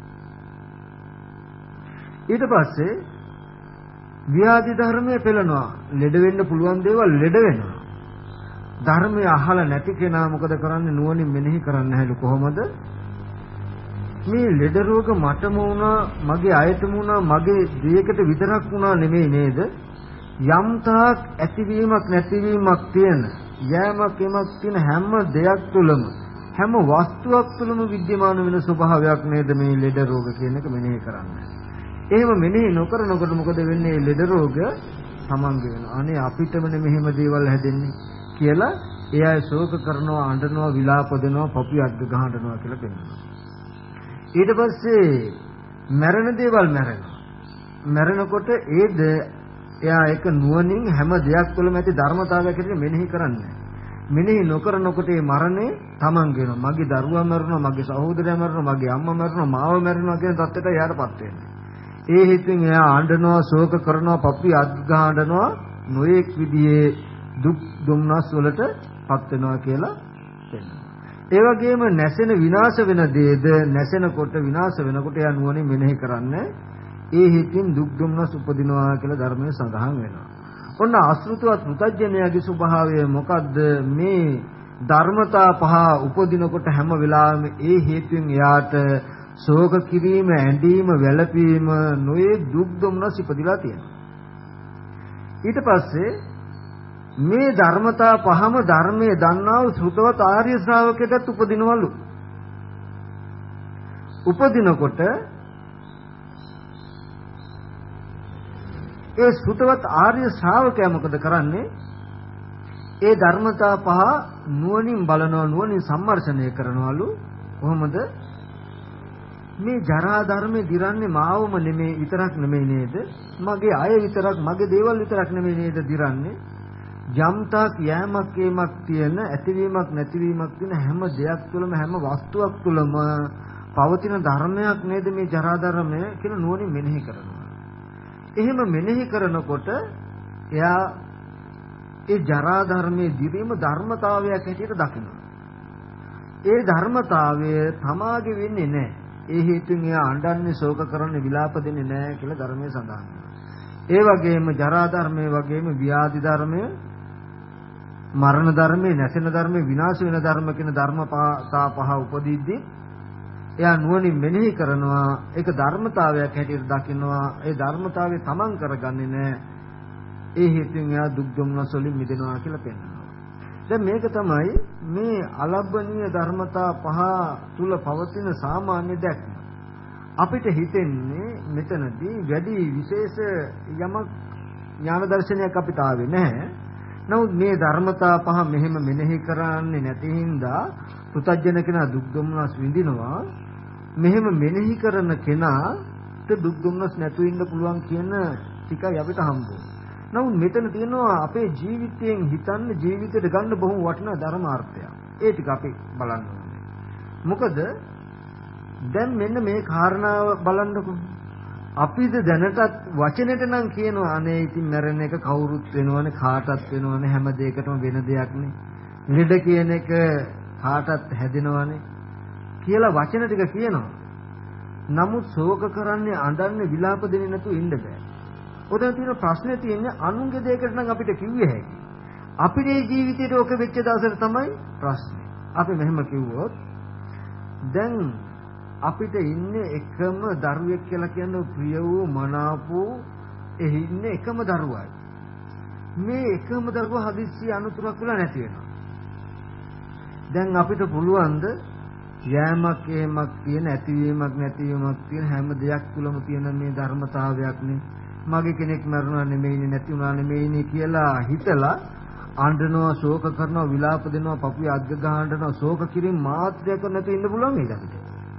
ඊට පස්සේ ව්‍යාධි ධර්මයේ පෙළනවා. ලෙඩ වෙන්න පුළුවන් දේවල් ලෙඩ වෙනවා. ධර්මය අහලා නැති කෙනා මොකද කරන්නේ? නුවණින් මෙනෙහි කරන්නේ නැහැලු. කොහොමද? මේ ලෙඩ රෝග මටම වුණා, මගේ අයටම වුණා, මගේ දෙයකට විතරක් වුණා නෙමෙයි නේද? යම් තාක් ඇතිවීමක් නැතිවීමක් තියෙන, යෑමක් යමක් තියෙන හැම දෙයක් තුළම, හැම වස්තුවක් තුළම විද්‍යමාන වෙන ස්වභාවයක් නේද මේ ලෙඩ රෝග කියන එක මෙනෙහි කරන්නේ. එහෙම මෙනෙහි නොකරනකොට මොකද වෙන්නේ? ලෙඩ රෝග තමන්ගේ වෙනවා. අනේ අපිටම මෙහෙම දේවල් හැදෙන්නේ කියලා එයා ශෝක කරනවා, අඬනවා, විලාප දෙනවා, පපුවේ අද්ද ගහ අඬනවා කියලා පෙන්නනවා. ඊට පස්සේ මැරෙන දේවල් මැරෙනවා. මැරෙනකොට එයා එක නුවණින් හැම දෙයක් තුළම ඇති ධර්මතාවයක් හැටියට මෙනෙහි කරන්නේ. මෙනෙහි නොකරනකොට මේ මරණය තමන්ගේ වෙනවා. මගේ දරුවා මැරෙනවා, මගේ සහෝදරයා මැරෙනවා, මගේ අම්මා මැරෙනවා, මාව මැරෙනවා කියන තත්ත්වයට එයාටපත් වෙන්නේ. ඒ හේතුවෙන් එයා අඬනවා, ශෝක කරනවා, පපුවේ අද්ද ගහ අඬනවා, නොඑක් විදිහේ දුක් දුම්නස් වලටපත් වෙනවා කියලා කියනවා. ඒ වගේම නැසෙන විනාශ වෙන දේද නැසෙනකොට විනාශ වෙනකොට යා නුවණින් මෙනෙහි කරන්නේ. ඒ හිතින් දුක් දුම්නස් උපදිනවා කියලා ධර්මයේ සඳහන් වෙනවා. ඔන්න අසෘතවත් පුතඥයාගේ ස්වභාවය මොකද්ද? මේ ධර්මතා පහ උපදිනකොට හැම වෙලාවෙම ඒ හේතුවෙන් එයාට ශෝක කිරීම, ඇඬීම, වැළපීම, නොයේ දුක් දුම්නස් ඉපදිලා තියෙනවා. ඊට පස්සේ මේ ධර්මතා පහම ධර්මයේ දන්නා වූ ශ්‍රුතවත් ආර්ය ශ්‍රාවකයටත් උපදිනවලු. උපදිනකොට ඒ ශ්‍රුතවත් ආර්ය ශ්‍රාවකයා මොකද කරන්නේ? ඒ ධර්මතා පහ නුවණින් බලනවා, නුවණින් සම්මර්ෂණය කරනවලු. කොහොමද? මේ ජරා ධර්මේ දිරන්නේ මාවම නෙමෙයි විතරක් නෙමෙයි නේද? මගේ අය විතරක්, මගේ දේවල් විතරක් නෙමෙයි නේද දිරන්නේ? යම්තාක් යෑමක් ඒමක් තියෙන, ඇතිවීමක් නැතිවීමක් තියෙන හැම දෙයක් තුළම, හැම වස්තුවක් තුළම පවතින ධර්මයක් නේද මේ ජරා ධර්මය කියලා නුවණින් මෙනෙහි කරනවා. එහෙම මෙනෙහි කරනකොට එයා ඒ ජරා ධර්මයේ දිරීම ධර්මතාවයක් හැටියට දකිනවා. ඒ ධර්මතාවය තමාගේ වෙන්නේ නැහැ. ඒ හේතුන් එයා අඬන්නේ, ශෝක කරන්නේ, විලාප දෙන්නේ නැහැ කියලා ධර්මයේ සඳහන් වෙනවා. ඒ වගේම ජරා ධර්මයේ වගේම ව්‍යාධි ධර්මය, මරණ ධර්මයේ, නැසෙන ධර්මයේ, විනාශ වෙන ධර්ම කියන ධර්මතා පහ උපදීද්දී එයා නුවණින් මෙනෙහි කරනවා. ඒක ධර්මතාවයක් හැටියට දකිනවා. ඒ ධර්මතාවය තමන් කරගන්නේ නැහැ. ඒ හේතුන් එයා දුක් දුම්නස් වලින් මිදෙනවා කියලා පෙන්නනවා. දැන් මේක තමයි මේ අලබ්බනීය ධර්මතා පහ තුල පවතින සාමාන්‍ය දැක්ම. අපිට හිතෙන්නේ මෙතනදී වැඩි විශේෂ යමක් ඥාන දර්ශනයක් අපිට ආවේ නැහැ. නමුත් මේ ධර්මතා පහ මෙහෙම මෙනෙහි කරන්නේ නැති හින්දා පුතජන කෙනා දුක් දුම්නස් විඳිනවා. මෙහෙම මෙනෙහි කරන කෙනාට දුක් දුම්නස් නැතු වෙන්න පුළුවන් කියන ටිකයි අපිට හම්බුනේ. නමුත් මෙතන තියෙනවා අපේ ජීවිතයෙන් හිතන්න, ජීවිතයට ගන්න බොහොම වටිනා ධර්මාර්ථයක්. ඒ ටික අපි බලන්න ඕනේ. මොකද දැන් මෙන්න මේ කාරණාව බලන්නකො. අපිද දැනටත් වචනෙට නම් කියනවා අනේ ඉතින් මැරෙන එක කවුරුත් වෙනවනේ, කාටත් වෙනවනේ, හැම දෙයකටම වෙන දෙයක්නේ. ලෙඩ කියන එක කාටත් හැදෙනවනේ කියලා වචන ටික කියනවා. නමුත් ශෝක කරන්නේ, අඬන්නේ, විලාප දෙන්නේ නැතුව ඉන්න බෑ. ඔතන තියෙන ප්‍රශ්නේ තියෙන්නේ අනුන්ගේ දෙයකට නම් අපිට කිව්වේ හැකි. අපේ ජීවිතේට ඔක වෙච්ච දවසට තමයි ප්‍රශ්නේ. අපි මෙහෙම කිව්වොත් දැන් අපිට ඉන්නේ එකම දරුවෙක් කියලා කියන්නේ ප්‍රිය වූ, මනාප වූ ඉන්නේ එකම දරුවයි. මේ එකම දරුවා හදිස්සි අනුතරක් වෙලා නැති වෙනවා. දැන් අපිට පුළුවන්ද යෑමක් ඒමක් තියෙන, ඇතිවීමක් නැතිවීමක් තියෙන හැම දෙයක් තුළම තියෙන මේ ධර්මතාවයක් නේ. මගේ කෙනෙක් මරුණා නෙමෙයිනේ, නැති වුණා නෙමෙයිනේ කියලා හිතලා අඬනවා, ශෝක කරනවා, විලාප දෙනවා, පපුවේ අග්ග ගහනවා, ශෝක කිරීම මාත්‍රයක් නැතුව ඉන්න පුළුවන් නේද අපිට?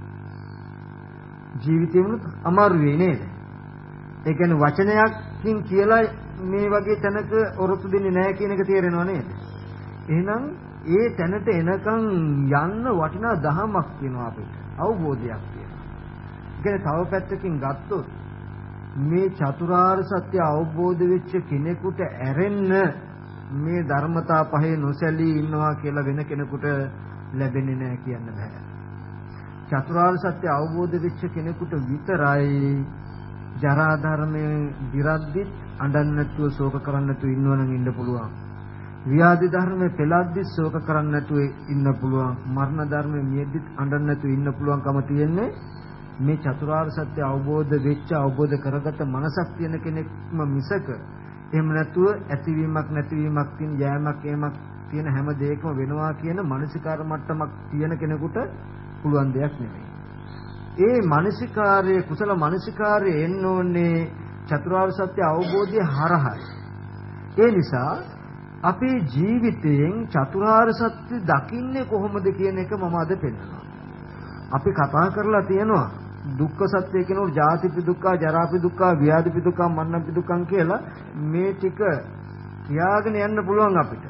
ජීවිතේම අමාරු වෙයි නේද? ඒ කියන්නේ වචනයක්කින් කියලා මේ වගේ තැනක ඔරොත්තු දෙන්නේ නැහැ කියන එක තේරෙනව නේද? එහෙනම් ඒ තැනට එනකන් යන්න වටිනා දහමක් තියෙනවා අපිට. අවබෝධයක් තියෙනවා. ඒ කියන්නේ තව පැත්තකින් ගත්තොත් මේ චතුරාර්ය සත්‍ය අවබෝධ වෙච්ච කෙනෙකුට ඇරෙන්න මේ ධර්මතා පහේ නොසැලී ඉන්නවා කියලා වෙන කෙනෙකුට ලැබෙන්නේ නැහැ කියන්න බෑ. චතුරාර්ය සත්‍ය අවබෝධ වෙච්ච කෙනෙකුට විතරයි ජරා ධර්මයේ දිරද්දිත් අඬන්න නැතුව ශෝක කරන්න නැතුව ඉන්නවනම් ඉන්න පුළුවන්. ව්‍යාධි ධර්මයේ පෙළද්දිත් ශෝක කරන්න නැතුව ඉන්න පුළුවන්. මරණ ධර්මයේ මියද්දිත් අඬන්න නැතුව ඉන්න පුළුවන්කම තියෙන්නේ මේ චතුරාර්ය සත්‍ය අවබෝධ වෙච්ච, අවබෝධ කරගත මනසක් තියෙන කෙනෙක්ම මිසක එහෙම නැතුව ඇතිවීමක් නැතිවීමක් තියෙන, යෑමක් ඒමක් තියෙන හැම දෙයකම වෙනවා කියන මානසිකාර මට්ටමක් තියෙන කෙනෙකුට පුළුවන් දෙයක් නෙමෙයි. ඒ මානසිකාරයේ, කුසල මානසිකාරයේ එන්න ඕනේ චතුරාර්ය සත්‍ය අවබෝධය හරහායි. ඒ නිසා අපේ ජීවිතයෙන් චතුරාර්ය සත්‍ය දකින්නේ කොහොමද කියන එක මම අද පෙන්නනවා. අපි කතා කරලා තියෙනවා දුක්ඛ සත්‍ය කියනකොට ජාතිපි දුක්ඛ, ජරාපි දුක්ඛ, ව්‍යාධිපි දුක්ඛ, මරණපි දුක්ඛ කියලා මේ ටික කියාගෙන යන්න පුළුවන් අපිට.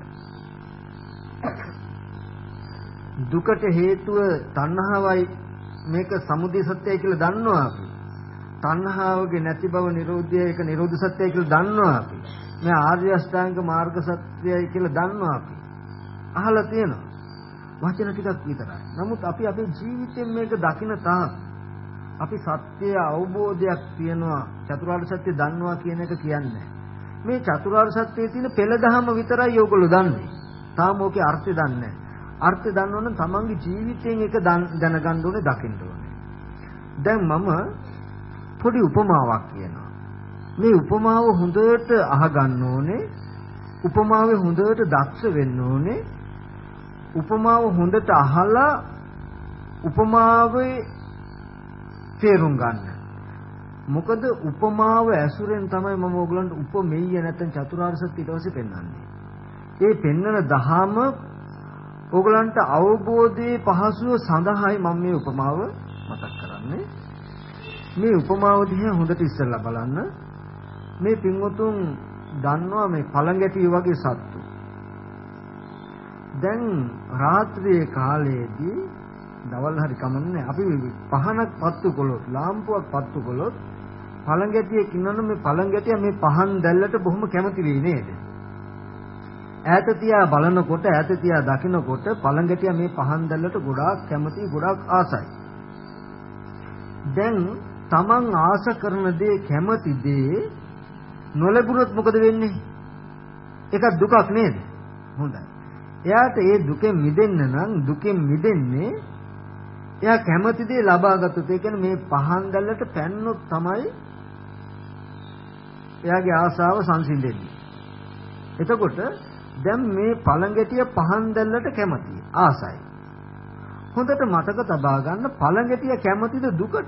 දුකට හේතුව තණ්හාවයි, මේක සමුදය සත්‍යයි කියලා දන්නවා අපි. තණ්හාවගේ නැති බව නිරෝධය, ඒක නිරෝධ සත්‍යයි කියලා දන්නවා අපි. මේ ආර්ය අෂ්ටාංග මාර්ග සත්‍යයි කියලා දන්නවා අපි. අහලා තියෙනවා. වචන ටිකක් විතරයි. නමුත් අපි අපේ ජීවිතයෙන් මේක දකින තාක් අපි සත්‍ය අවබෝධයක් තියනවා, චතුරාර්ය සත්‍ය දන්නවා කියන එක කියන්නේ. මේ චතුරාර්ය සත්‍යයේ තියෙන පෙළ දහම විතරයි ඕගොල්ලෝ දන්නේ. තාම ඕකේ අර්ථය දන්නේ නැහැ. අර්ථය දන්නවනම් තමන්ගේ ජීවිතයෙන් ඒක දැනගන්න ඕනේ, දකින්න ඕනේ. දැන් මම පොඩි උපමාවක් කියනවා. මේ උපමාව හොඳට අහගන්න ඕනේ. උපමාවේ හොඳට දක්ෂ වෙන්න ඕනේ. උපමාව හොඳට අහලා උපමාවේ තේරුම් ගන්න. මොකද උපමාව ඇසුරෙන් තමයි මම ඕගලන්ට උපමෙය්‍ය නැත්නම් චතුරාර්ය සත්‍ය ඊට පස්සේ පෙන්වන්නේ. ඒ පෙන්වන දහම ඕගලන්ට අවබෝධයේ පහසුව සඳහායි මම මේ උපමාව මතක් කරන්නේ. මේ උපමාව දිහා හොඳට ඉස්සෙල්ලා බලන්න. මේ පින්වතුන් දන්නවා මේ පළඟැටි වගේ සත්තු. දැන් රාත්‍රියේ කාලයේදී දවල් හරි කමන්නේ අපි පහනක් පත්තු කළොත්, ලාම්පුවක් පත්තු කළොත් පළඟැටියෙක් ඉන්නවනම් මේ පළඟැටියා මේ පහන් දැල්ලට බොහොම කැමති වෙයි නේද? ඈත තියා බලනකොට, ඈත තියා දකිනකොට පළඟැටියා මේ පහන් දැල්ලට ගොඩාක් කැමති, ගොඩාක් ආසයි. දැන් තමන් ආස කරන දේ, කැමති දේ නොලැබුණොත් මොකද වෙන්නේ? ඒක දුකක් නේද? හොඳයි. එයාට ඒ දුකෙන් මිදෙන්න නම්, දුකෙන් මිදෙන්නේ එයා කැමති දේ ලබා ගත්තොත්. ඒ කියන්නේ මේ පහන් දැල්ලට පැන්නොත් තමයි එයාගේ ආසාව සංසිඳෙන්නේ. එතකොට දැන් මේ පළඟැටිය පහන් දැල්ලට කැමතියි, ආසයි. හොඳට මතක තබා ගන්න, පළඟැටිය කැමතිද දුකට?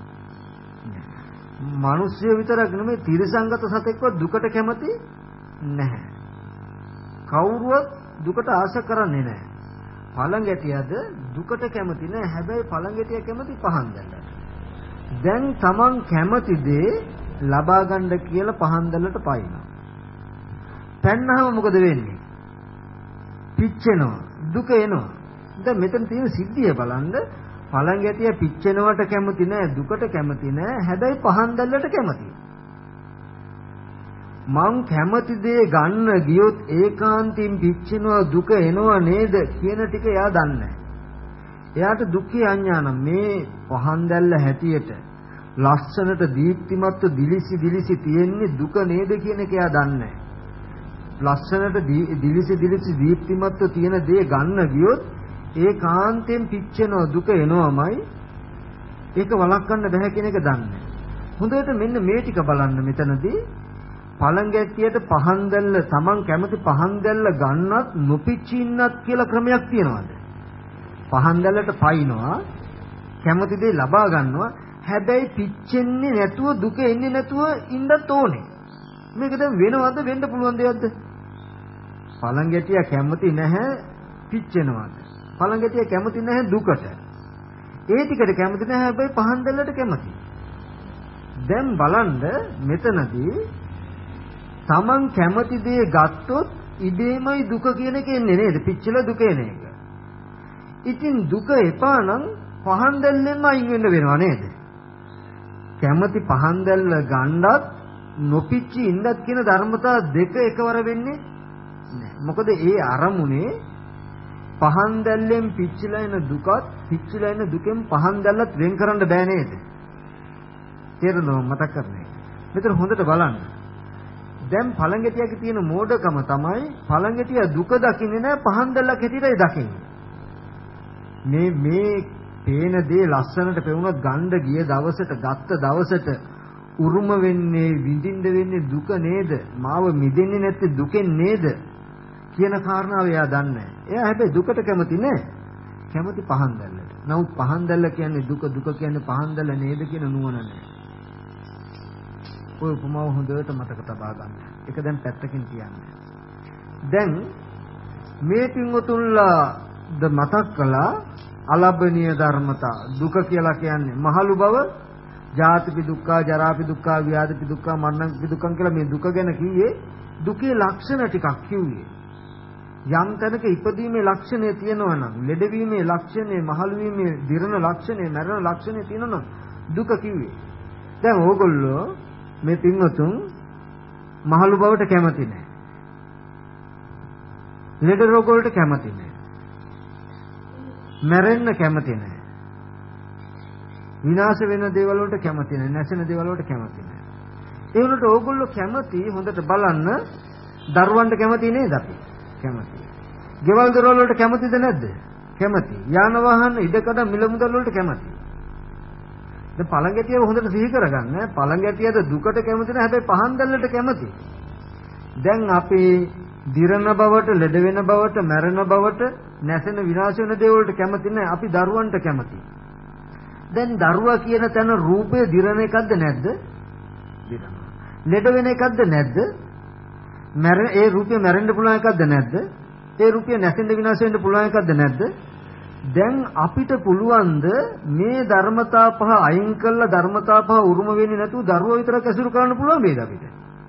මිනිස්සු විතරක් නෙමෙයි, තිරිසංගත සතෙක්වත් දුකට කැමති නැහැ. කවුරුවත් දුකට ආශ කරන්නේ නැහැ. පළඟැටියද දුකට කැමති නැහැ. හැබැයි පළඟැටිය කැමති පහන් දැල්ලට. දැන් Taman කැමති දේ ලබා ගන්න කියලා පහන් දැල්ලට පයින්නවා. පැන්නහම මොකද වෙන්නේ? පිච්චෙනවා, දුක එනවා. දැන් මෙතන තියෙන සිද්ධිය බලන්න. පළඟැටිය පිච්චෙනවට කැමති නැහැ, දුකට කැමති නැහැ. හැබැයි පහන් දැල්ලට කැමතියි. මං කැමති දේ ගන්න ගියොත් ඒකාන්තයෙන් පිච්චෙනවා, දුක එනවා නේද කියන ටික එයා දන්නේ නැහැ. එයාට දුක්ඛේ අඥාන. මේ පහන් දැල්ල හැටියට ලස්සනට දීප්තිමත්ව දිලිසි දිලිසි තියෙන්නේ දුක නේද කියන එක එයා දන්නේ නැහැ. ලස්සනට දිලිසි දිලිසි දීප්තිමත්ව තියෙන දේ ගන්න ගියොත් ඒකාන්තයෙන් පිච්චෙනවා, දුක එනවාමයි. ඒක වළක්වන්න බෑ කියන එක දන්නේ නැහැ. හොඳට මෙන්න මේ ටික බලන්න මෙතනදී. පළඟැටියට පහන් දැල්ල, Taman කැමති පහන් දැල්ල ගන්නත් නොපිච්චින්නත් කියලා ක්‍රමයක් තියනවාද? පහන් දැල්ලට පයින්නවා, කැමති දේ ලබා ගන්නවා. හැබැයි පිච්චෙන්නේ නැතුව, දුක එන්නේ නැතුව ඉන්නත් ඕනේ. මේක දැන් වෙනවද? වෙන්න පුළුවන් දෙයක්ද? පළඟැටිය කැමති නැහැ පිච්චෙනවාද? පළඟැටිය කැමති නැහැ දුකට. ඒ ටිකට කැමති නැහැ, හැබැයි පහන් දැල්ලට කැමති. දැන් බලන්න මෙතනදී Taman කැමති දේ ගත්තොත් ඉබේමයි දුක කියන එක එන්නේ නේද? පිච්චිලා දුක එන එක. ඉතින් දුක එපා නම් පහන් දැල්ලෙන්ම අයින් වෙන්න වෙනවා නේද? කැමති පහන් දැල්ල ගන්නත් නොපිච්චි ඉන්නත් කියන ධර්මතා දෙක එකවර වෙන්නේ නැහැ. මොකද ඒ අරමුණේ පහන් දැල්ලෙන් පිච්චිලා එන දුකත්, පිච්චිලා එන දුකෙන් පහන් දැල්ලත් වෙන් කරන්න බෑ නේද? තේරෙනවද මතක් කරන්නේ? මෙතන හොඳට බලන්න. දැන් පළඟැටියාගේ තියෙන මෝඩකම තමයි පළඟැටියා දුක දකින්නේ නැහැ, පහන් දැල්ලක් හැටියටයි දකින්නේ. මේ පේන දේ ලස්සනට පෙවුනොත් ගන්න ගිය දවසට, ගත්ත දවසට උරුම වෙන්නේ, විඳින්න වෙන්නේ දුක නේද? මාව මිදෙන්නේ නැත්තේ දුකෙන් නේද? කියන කාරණාව එයා දන්නේ නැහැ. එයා හැබැයි දුකට කැමති නැහැ. කැමති පහන් දැල්ලට. නමුත් පහන් දැල්ල කියන්නේ දුක, දුක කියන්නේ පහන් දැල්ල නේද කියන නුවණ නැහැ. ඔය උපමාව හොඳට මතක තබා ගන්න. ඒක දැන් පැත්තකින් කියන්න. දැන් මේ පින්වතුන්ලා ද මතක් කළා අලබ්බනීය ධර්මතා. දුක කියලා කියන්නේ මහලු බව, ජාතිපි දුක්ඛ, ජරාපි දුක්ඛ, ව්‍යාධිපි දුක්ඛ, මරණපි දුක්ඛ කියලා මේ දුක ගැන කිව්වේ. දුකේ ලක්ෂණ ටිකක් කිව්වේ. යම් තැනක ඉපදීමේ ලක්ෂණය තියෙනවා නම්, ලෙඩවීමේ ලක්ෂණය, මහලු වීමේ දිරණ ලක්ෂණය, මරණ ලක්ෂණය තියෙනවා නම් දුක කිව්වේ. දැන් ඕගොල්ලෝ මේ පින්වතුන් මහලු බවට කැමති නැහැ. ලෙඩ රෝග වලට කැමති නැහැ. මැරෙන්න කැමති නැහැ. විනාශ වෙන දේවල් වලට කැමති නැහැ. නැසෙන දේවල් වලට කැමති නැහැ. ඒ වලට ඕගොල්ලෝ කැමති. හොඳට බලන්න, දරුවන්ට කැමති නේද අපි? කැමති. ගෙවල් දොරවල් වලට කැමතිද නැද්ද? කැමති. යාන වාහන ඉඩකඩ මිල මුදල් වලට කැමති. දැන් පළඟැටිය හොඳට සිහි කරගන්න. පළඟැටියද දුකට කැමති නැහැ. හැබැයි පහන් දැල්ලට කැමති. දැන් අපි දිරන බවට, ලෙඩ වෙන බවට, මැරෙන බවට, නැසෙන විනාශ වෙන දේවල්ට කැමති නැහැ. අපි දරුවන්ට කැමති. දැන් දරුවා කියන තැන රූපය දිරන එකක්ද නැද්ද? දිරනවා. ලෙඩ වෙන එකක්ද නැද්ද? ඒ රූපය මැරෙන්න පුළුවන් එකක්ද නැද්ද? ඒ රූපය නැසෙන්න විනාශ වෙන්න පුළුවන් එකක්ද නැද්ද? දැන් අපිට පුළුවන්ද මේ ධර්මතා පහ අයින් කළා ධර්මතා පහ උරුම වෙන්නේ නැතුව දරුවා විතරක් ඇසුරු කරන්න පුළුවන් වේද අපිට?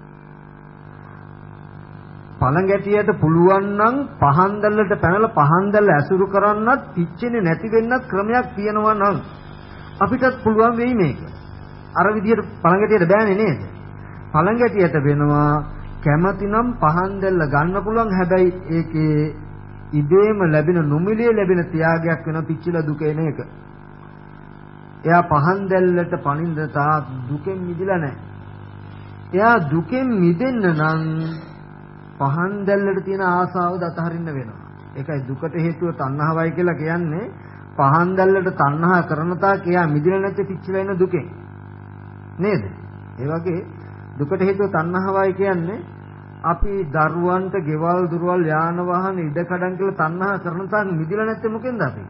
පළඟැටියට පුළුවන් නම් පහන් දැල්ලට පැනලා පහන් දැල්ල ඇසුරු කරන්නත් පිච්චෙන්නේ නැති වෙන්නත් ක්‍රමයක් තියෙනවා නම් අපිටත් පුළුවන් වෙයි මේක. අර විදිහට පළඟැටියට බෑනේ නේද? පළඟැටියට වෙනවා කැමතිනම් පහන් දැල්ල ගන්න පුළුවන්. හැබැයි ඒකේ ඉබේම ලැබෙන නොමිලේ ලැබෙන ත්‍යාගයක් වෙන පිච්චිලා දුක එන එක. එයා පහන් දැල්ලට පණින්න තා දුකෙන් මිදිලා නැහැ. එයා දුකෙන් මිදෙන්න නම් පහන් දැල්ලට තියෙන ආසාව දතහරින්න වෙනවා. ඒකයි දුකට හේතුව තණ්හාවයි කියලා කියන්නේ. පහන් දැල්ලට තණ්හා කරන තාක් එයා මිදිලා නැති පිච්චිලා එන දුකෙන්. නේද? ඒ වගේ දුකට හේතුව තණ්හාවයි කියන්නේ අපි දරුවන්ට ගෙවල් දුරවල් යාන වාහන ඉඩකඩම් කියලා තණ්හා කරන තාක් මිදිලා නැත්තේ මොකෙන්ද අපි?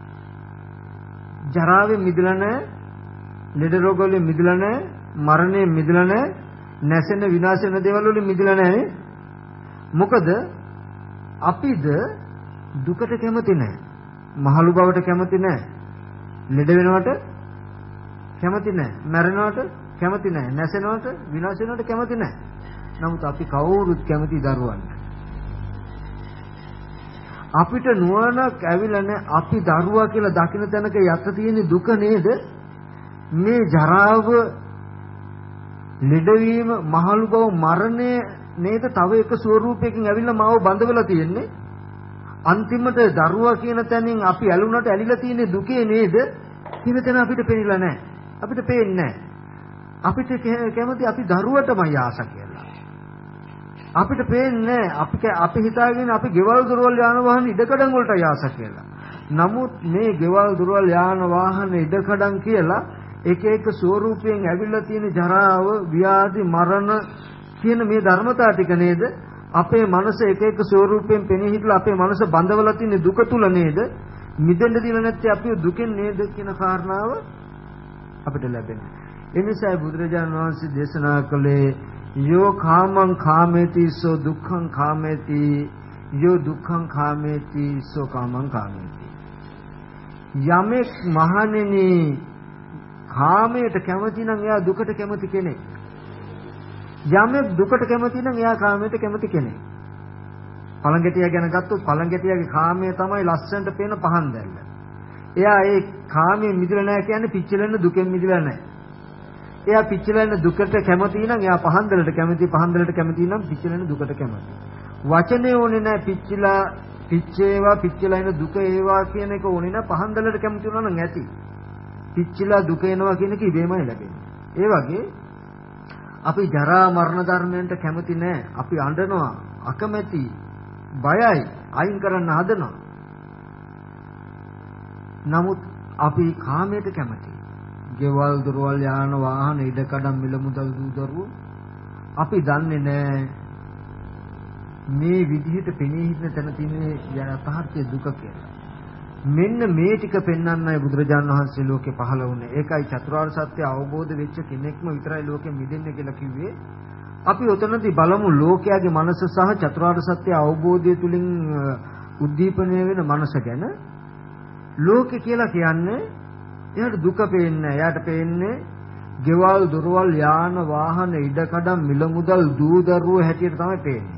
ජරාවෙන් මිදිලා නැහැ, ලෙඩ රෝග වලින් මිදිලා නැහැ, මරණයෙන් මිදිලා නැහැ, නැසෙන විනාශ වෙන දේවල් වලින් මිදිලා නැහැ. මොකද අපිද දුකට කැමති නැහැ. මහලු බවට කැමති නැහැ. ලෙඩ වෙනවට කැමති නැහැ. මැරෙනවට කැමති නැහැ. නැසෙනවට විනාශ වෙනවට කැමති නැහැ. නමුත් අපි කවුරුත් කැමති දරුවන්ට. අපිට නුවණක් ඇවිල්ලා නැහැ. අපි දරුවා කියලා දකින්න තැනක යට තියෙන දුක නේද? මේ ජරාව, ලෙඩවීම, මහලු බව, මරණය නේද? තව එක ස්වරූපයකින් ඇවිල්ලා මාව බඳවලා තියෙන්නේ. අන්තිමට දරුවා කියන තැනින් අපි ඇලුනට ඇලිලා තියෙන දුකේ නේද? කියන තැන අපිට පේනිලා නැහැ. අපිට පේන්නේ නැහැ. අපිට කැමති අපි දරුවටමයි ආස කියලා. අපිට පේන්නේ අපි හිතාගෙන අපි ගෙවල් දොරවල් යාන වාහන ඉඩකඩම් වලට ආස කියලා. නමුත් මේ ගෙවල් දොරවල් යාන වාහන ඉඩකඩම් කියලා එක එක ස්වරූපයෙන් ඇවිල්ලා තියෙන ජරාව, ව්‍යාධි, මරණ කියන මේ ධර්මතා ටික නේද? අපේ මනස එක එක ස්වරූපයෙන් පෙනී හිටලා අපේ මනස බඳවලා තියෙන දුක තුල නේද? මිදෙන්න දින නැත්තේ අපි දුකෙන් නේද කියන කාරණාව අපිට ලැබෙනවා. ඒ නිසා බුදුරජාණන් වහන්සේ දේශනා කළේ යෝ කාමං කාමේති සෝ දුක්ඛං කාමේති යෝ දුක්ඛං කාමේති සෝ කාමං කාමේති. යමෙක් මහණෙනි කාමයට කැමති නම් එයා දුකට කැමති කෙනෙක්. යමෙක් දුකට කැමති නම් එයා කාමයට කැමති කෙනෙක්. පළඟැටියා ගැන ගත්තොත් පළඟැටියාගේ කාමය තමයි ලස්සනට පේන පහන් දැල්ල. එයා ඒ කාමයෙන් මිදෙලා නැහැ කියන්නේ පිච්චෙලෙන්න දුකෙන් මිදෙලා නැහැ. එයා පිච්චෙලෙන්න දුකට කැමති නම් එයා පහන් දැල්ලට කැමති, පහන් දැල්ලට කැමති නම් පිච්චෙලෙන්න දුකට කැමති. වචනේ ඕනේ නැහැ පිච්චේවා පිච්චෙලා එන දුක ඒවා කියන එක ඕනේ නැහැ. පහන් දැල්ලට කැමති වුණා නම් ඇති. පිච්චිලා දුක එනවා කියන එක ඉබේමයි ලැබෙන්නේ. ඒ වගේ අපි ජරා මරණ ධර්මයන්ට කැමති නැහැ. අපි අඬනවා, අකමැති, බයයි, අයින් කරන්න හදනවා. නමුත් අපි කාමයට කැමති. ගෙවල් දොරවල් යාන වාහන ඉඩකඩම් මිල මුදල් දූදරුවෝ අපි දන්නේ නැහැ මේ විදිහට පෙනී හිටින තැන තියෙන යථාර්ථය දුක කියලා. මෙන්න මේ ටික පෙන්වන්නයි බුදුරජාණන් වහන්සේ ලෝකේ පහළ වුණේ. ඒකයි චතුරාර්ය සත්‍ය අවබෝධ වෙච්ච කෙනෙක්ම විතරයි ලෝකෙ මිදෙන්නේ කියලා කිව්වේ. අපි උතනදී බලමු ලෝකයාගේ මනස සහ චතුරාර්ය සත්‍ය අවබෝධය තුලින් උද්දීපනය වෙන මනස ගැන. ලෝකේ කියලා කියන්නේ එයාට දුක පේන්නේ. එයාට පේන්නේ ගෙවල් දොරවල් යාන වාහන ඉඩකඩම් මිල මුදල් දූ දරුවෝ හැටියට තමයි පේන්නේ.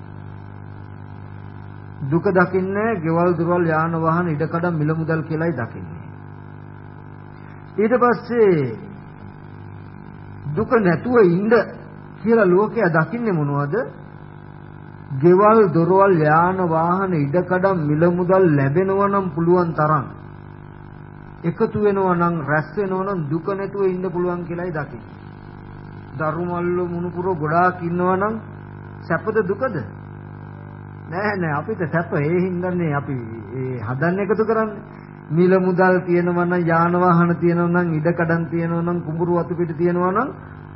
දුක දකින්නේ ගෙවල් දොරවල් යාන වාහන ඉඩකඩම් මිල මුදල් කියලායි දකින්නේ. ඊට පස්සේ දුක නැතුව ඉන්න කියලා ලෝකයා දකින්නේ මොනවද? ගෙවල් දොරවල් යාන වාහන ඉඩකඩම් මිල මුදල් ලැබෙනවා නම් පුළුවන් තරම් එකතු වෙනවා නම් රැස් වෙනවා නම් දුක නැතුව ඉන්න පුළුවන් කියලායි දකින්නේ. දරුමල්ල මුණුපුර ගොඩාක් ඉන්නවා නම් සැපද දුකද? නෑ අපිට සැප ඒ හින්දානේ අපි ඒ හදන්න එකතු කරන්නේ. මිල මුදල් තියෙනවා නම් යාන වාහන තියෙනවා නම් ඉඩකඩම් තියෙනවා නම් කුඹුරු වතු පිට තියෙනවා නම්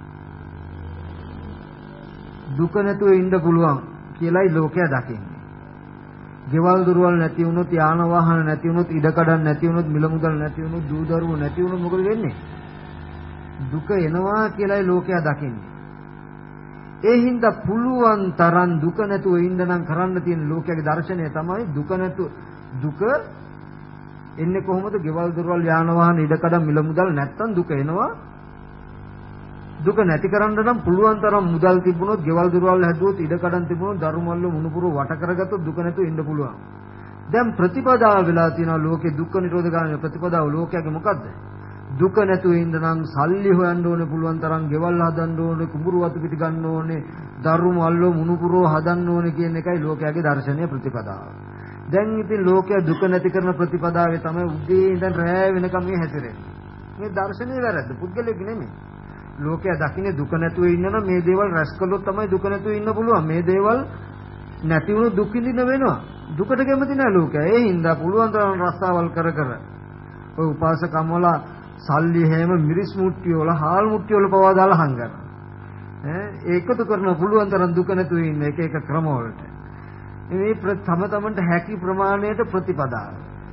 දුක නැතුව ඉන්න පුළුවන් කියලායි ලෝකයා දකින්නේ. ගෙවල් දොරවල් නැති වුණොත් යාන වාහන නැති වුණොත් ඉඩකඩම් නැති වුණොත් මිල මුදල් නැති වුණොත් දූ දරුවෝ නැති වුණොත් මොකද වෙන්නේ? දුක එනවා කියලායි ලෝකයා දකින්නේ. ඒ හින්දා පුළුවන් තරම් දුක නැතුව ඉන්න නම් කරන්න තියෙන ලෝකයාගේ දර්ශනය තමයි දුක එන්නේ කොහොමද? ගෙවල් දොරවල් යාන වාහන ඉඩකඩම් මිල මුදල් නැත්තම් දුක එනවා. දුක නැති කරන්න නම් පුළුවන් තරම් මුදල් තිබුණොත්, ගෙවල් දොරවල් හැදුවොත්, ඉඩකඩම් තිබුණොත්, දරුමල්ල මුණුපුරව වට කරගත්තොත් දුක නැතුව ඉන්න පුළුවන්. දැන් ප්‍රතිපදාව වෙලා තියෙනවා ලෝකේ දුක්ඛ නිරෝධ ගාමී ප්‍රතිපදාව ලෝකයේ මොකද්ද? දුක නැතුව ඉන්න නම් සල්ලි හොයන්න ඕනේ, පුළුවන් තරම් ගෙවල් හදන්න ඕනේ, කුඹුරු වතු පිට ගන්න ඕනේ, දරුමල්ල මුණුපුරව හදන්න ඕනේ කියන එකයි ලෝකයේ දර්ශනීය ප්‍රතිපදාව. දැන් ඉතින් ලෝකයේ දුක නැති කරන ප්‍රතිපදාවේ තමයි උදේ ඉඳන් රැය වෙනකම් මේ හැසිරෙන්නේ. මේ දර්ශනීය වැරද්ද පුද්ගලෙක නෙමෙයි. ලෝකයා දකින්නේ දුක නැතුව ඉන්න නම් මේ දේවල් රැස් කළොත් තමයි දුක නැතුව ඉන්න පුළුවන්. මේ දේවල් නැති වුණොත් දුක් විඳින්න වෙනවා. දුකට කැමති නැහැ ලෝකයා. ඒ හින්දා පුළුවන් තරම් රස්සාවල් කර ඔය උපාසකම් වල සල්ලි හැම මිරිස් මුට්ටිය වල හාල් මුට්ටිය වල පවා දාලා හංගනවා. ඒකතු කරන පුළුවන් තරම් දුක නැතුව ඉන්න එක ක්‍රම වලට. මේ තමන්ට හැකි ප්‍රමාණයට ප්‍රතිපදාව.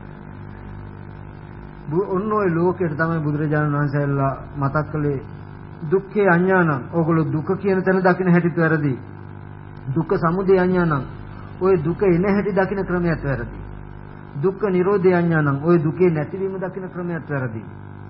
ඔන්න ඔය ලෝකයට තමයි බුදුරජාණන් වහන්සේලා මතක් කළේ දුක්ඛේ අඥානං. ඕගොල්ලෝ දුක කියන තැන දකින්න හැටිත් වැරදි. දුක්ඛ සමුදය අඥානං. ඔය දුක එන හැටි දකින්න ක්‍රමයක් වැරදි. දුක්ඛ නිරෝධය අඥානං. ඔය දුකේ නැතිවීම දකින්න ක්‍රමයක් වැරදි.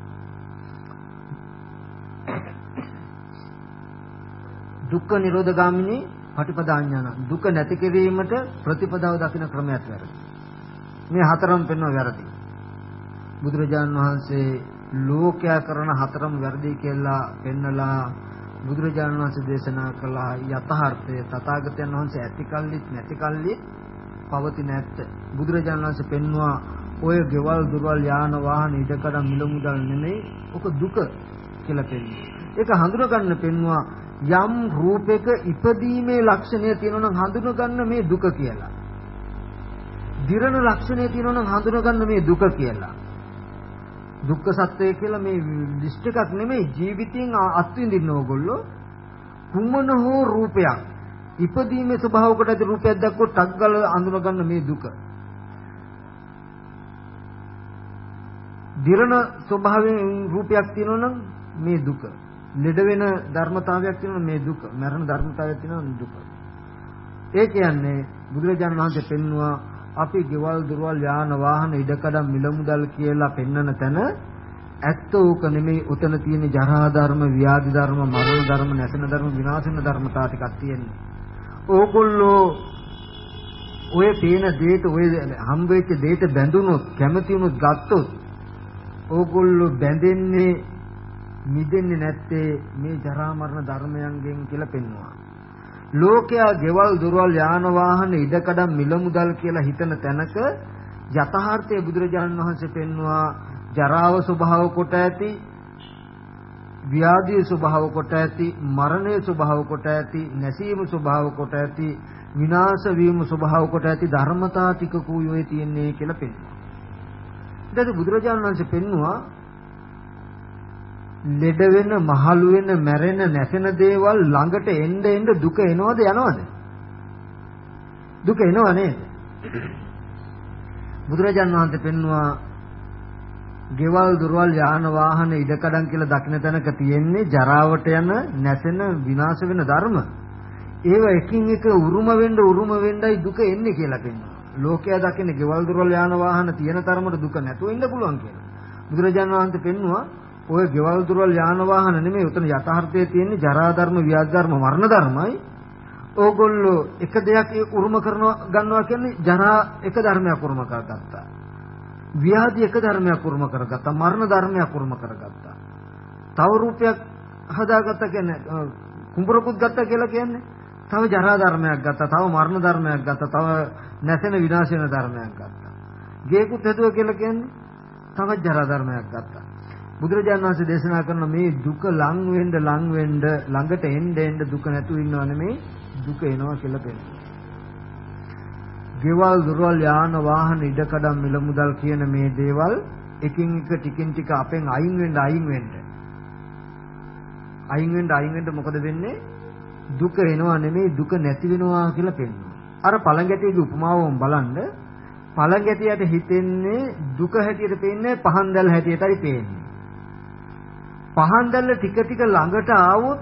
දුක්ඛ නිරෝධ ගාමිනී පටිපදා අඥානං. දුක නැති කිරීමට ප්‍රතිපදාව දකින්න ක්‍රමයක් වැරදි. මේ හතරම පෙන්වන වැරදි. බුදුරජාණන් වහන්සේ ලෝකයා කරන හතරම වැරදි කියලා පෙන්නලා බුදුරජාණන් වහන්සේ දේශනා කළ යථාර්ථය තථාගතයන් වහන්සේ ඇති කල්ලිත් නැති කල්ලිත් පවතින ඇත්ත. බුදුරජාණන් වහන්සේ පෙන්වුවා ඔය ගෙවල් දොරවල් යාන වාහන ඉඩකඩම් මිල මුදල් නෙමෙයි ඔක දුක කියලා පෙන්වුවා. ඒක හඳුනගන්න පෙන්වුවා යම් රූපයක ඉපදීමේ ලක්ෂණය තියෙනවා නම් හඳුනගන්න මේ දුක කියලා. දිරණ ලක්ෂණය තියෙනවා නම් හඳුනගන්න මේ දුක කියලා. දුක්ඛ සත්‍යය කියලා මේ ලිස්ට් එකක් නෙමෙයි ජීවිතයෙන් අත්විඳින්න ඕගොල්ලෝ කුමන හෝ රූපයක් ඉපදීමේ ස්වභාව කොට ඇති රූපයක් දැක්කොත් ටග්ගල අඳුනගන්න මේ දුක. දිරණ ස්වභාවයෙන් රූපයක් තියෙනවා නම් මේ දුක. ලෙඩ වෙන ධර්මතාවයක් තියෙනවා මේ දුක. මරණ ධර්මතාවයක් තියෙනවා දුක. ඒ කියන්නේ බුදුරජාණන් වහන්සේ පෙන්වුවා අපි ගෙවල් දොරවල් යාන වාහන ඉඩකඩම් මිල මුදල් කියලා පෙන්වන තැන ඇත්ත ඕක නෙමෙයි. උතන තියෙන ජරා ධර්ම, ව්‍යාධි ධර්ම, මරණ ධර්ම, නැසෙන ධර්ම, විනාශ වෙන ධර්මතා ටිකක් තියෙන්නේ. ඕගොල්ලෝ ඔය පේන දෙයට ඔය හම්බ වෙච්ච දෙයට බැඳුනොත්, කැමති වුනොත් ගත්තොත් ඕගොල්ලෝ බැඳෙන්නේ මිදෙන්නේ නැත්තේ මේ ජරා මරණ ධර්මයන්ගෙන් කියලා පෙන්වනවා. ලෝකයා ගෙවල් දොරවල් යාන වාහන ඉඩකඩම් මිල මුදල් කියලා හිතන තැනක යථාර්ථයේ බුදුරජාණන් වහන්සේ පෙන්වුවා ජරාව ස්වභාව කොට ඇති, ව්‍යාධිය ස්වභාව කොට ඇති, මරණය ස්වභාව කොට ඇති, නැසීම ස්වභාව කොට ඇති, විනාශ වීම ස්වභාව කොට ඇති ධර්මතා ටික කෝයෝයේ තියෙන්නේ කියලා පෙන්වුවා. ඊට බුදුරජාණන් වහන්සේ පෙන්වුවා ලෙඩ වෙන, මහලු වෙන, මැරෙන, නැසෙන දේවල් ළඟට එන්න එන්න දුක එනවද යනවද? දුක එනව නේද? බුදුරජාණන් වහන්සේ පෙන්වුවා ගෙවල් දොරවල් යාන වාහන ඉඩකඩම් කියලා දකින්න තැනක තියෙන්නේ ජරාවට යන, නැසෙන, විනාශ වෙන ධර්ම. ඒව එකින් එක උරුම වෙන්නයි දුක එන්නේ කියලා පෙන්වනවා. ලෝකයා දකින්නේ ගෙවල් දොරවල් යාන වාහන තියෙන තරමට දුක නැතුව ඉන්න පුළුවන් කියලා. බුදුරජාණන් වහන්සේ පෙන්වුවා ඔය ගෙවල් දොරවල් යාන වාහන නෙමෙයි උතන යථාර්ථයේ තියෙන්නේ ජරා ධර්ම, ව්‍යාධි ධර්ම, මරණ ධර්මයි. ඕගොල්ලෝ එක දෙයක් උරුම ගන්නවා කියන්නේ ජරා එක ධර්මයක් උරුම කරගත්තා. ව්‍යාධි එක ධර්මයක් උරුම කරගත්තා. මරණ ධර්මයක් උරුම කරගත්තා. තව රූපයක් හදාගත්තා කියන්නේ කුඹරකුත් ගත්තා කියලා කියන්නේ තව ජරා ධර්මයක් ගත්තා, තව මරණ ධර්මයක් ගත්තා, තව නැසෙන විනාශ වෙන ධර්මයක් ගත්තා. ගේකුත් හදුවා කියලා කියන්නේ තවත් ජරා ධර්මයක් ගත්තා. බුදුරජාණන් වහන්සේ දේශනා කරන මේ දුක ලං වෙන්න ළඟට එන්න දුක නැතුව ඉන්නව නෙමෙයි දුක එනවා කියලා කියනවා. ගෙවල් දොරවල් යාන වාහන ඉඩකඩම් මිල මුදල් කියන මේ දේවල් එකින් එක ටිකින් ටික අපෙන් අයින් වෙන්න මොකද වෙන්නේ? දුක එනවා නෙමෙයි දුක නැති වෙනවා කියලා පෙන්වනවා. අර පළඟැටියගේ උපමාවම බලන්න. පළඟැටියට හිතෙන්නේ දුක හැටියට පේන්නේ පහන් දැල් හැටියටයි පේන්නේ. පහන් දැල්ල ටික ටික ළඟට ආවොත්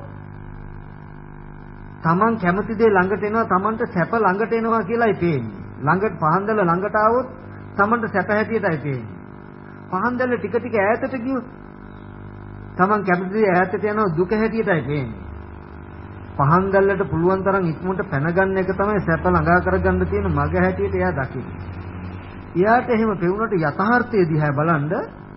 Taman කැමති දේ ළඟට එනවා, Tamanට සැප ළඟට එනවා කියලායි පේන්නේ. ළඟට පහන් දැල්ල ළඟට ආවොත් Tamanට සැප හැටියටයි පේන්නේ. පහන් දැල්ල ටික ටික ඈතට ගියොත් Taman කැමති දේ ඈතට යනවා දුක හැටියටයි පේන්නේ. පහන් දැල්ලට පුළුවන් තරම් ඉක්මනට පැන ගන්න එක තමයි සැප ළඟා කරගන්න තියෙන මග හැටියට එයා දකින්නේ. එයාට එහෙම පෙවුනට යථාර්ථය දිහා බලන්න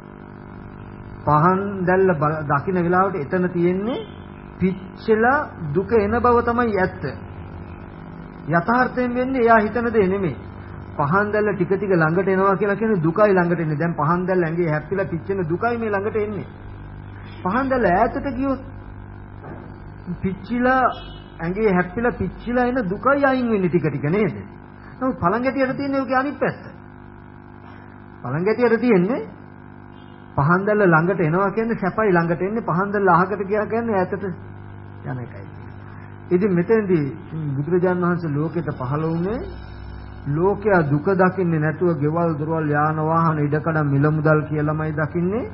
පහන් දැල්ල දකින්න වෙලාවට එතන තියෙන්නේ පිච්චලා දුක එන බව තමයි ඇත්ත. යථාර්ථයෙන් වෙන්නේ එයා හිතන දේ නෙමෙයි. පහන් දැල්ල ටික ටික ළඟට එනවා කියලා කියන්නේ දුකයි ළඟට එන්නේ. දැන් පහන් දැල්ල ඇඟේ හැප්පිලා පිච්චෙන දුකයි මේ ළඟට එන්නේ. පහන් දැල්ල ඈතට ගියොත් පිච්චිලා ඇඟේ හැප්පිලා පිච්චිලා එන දුකයි අයින් වෙන්නේ ටික ටික නේද? නමුත් පළඟැටියට තියෙන්නේ ඔකේ අනිත් පැත්ත. පළඟැටියට තියෙන්නේ පහන් දැල්ල ළඟට එනවා කියන්නේ සැපයි ළඟට එන්නේ. පහන් දැල්ල අහකට ගියා කියන්නේ ඈතට යන එකයි. ඉතින් මෙතෙන්දී බුදුරජාණන් වහන්සේ ලෝකෙට පහළ වුණේ ලෝකයා දුක දකින්නේ නැතුව ගෙවල් දොරවල් යාන වාහන ඉඩකඩම් මිල මුදල් කියලාමයි දකින්නේ.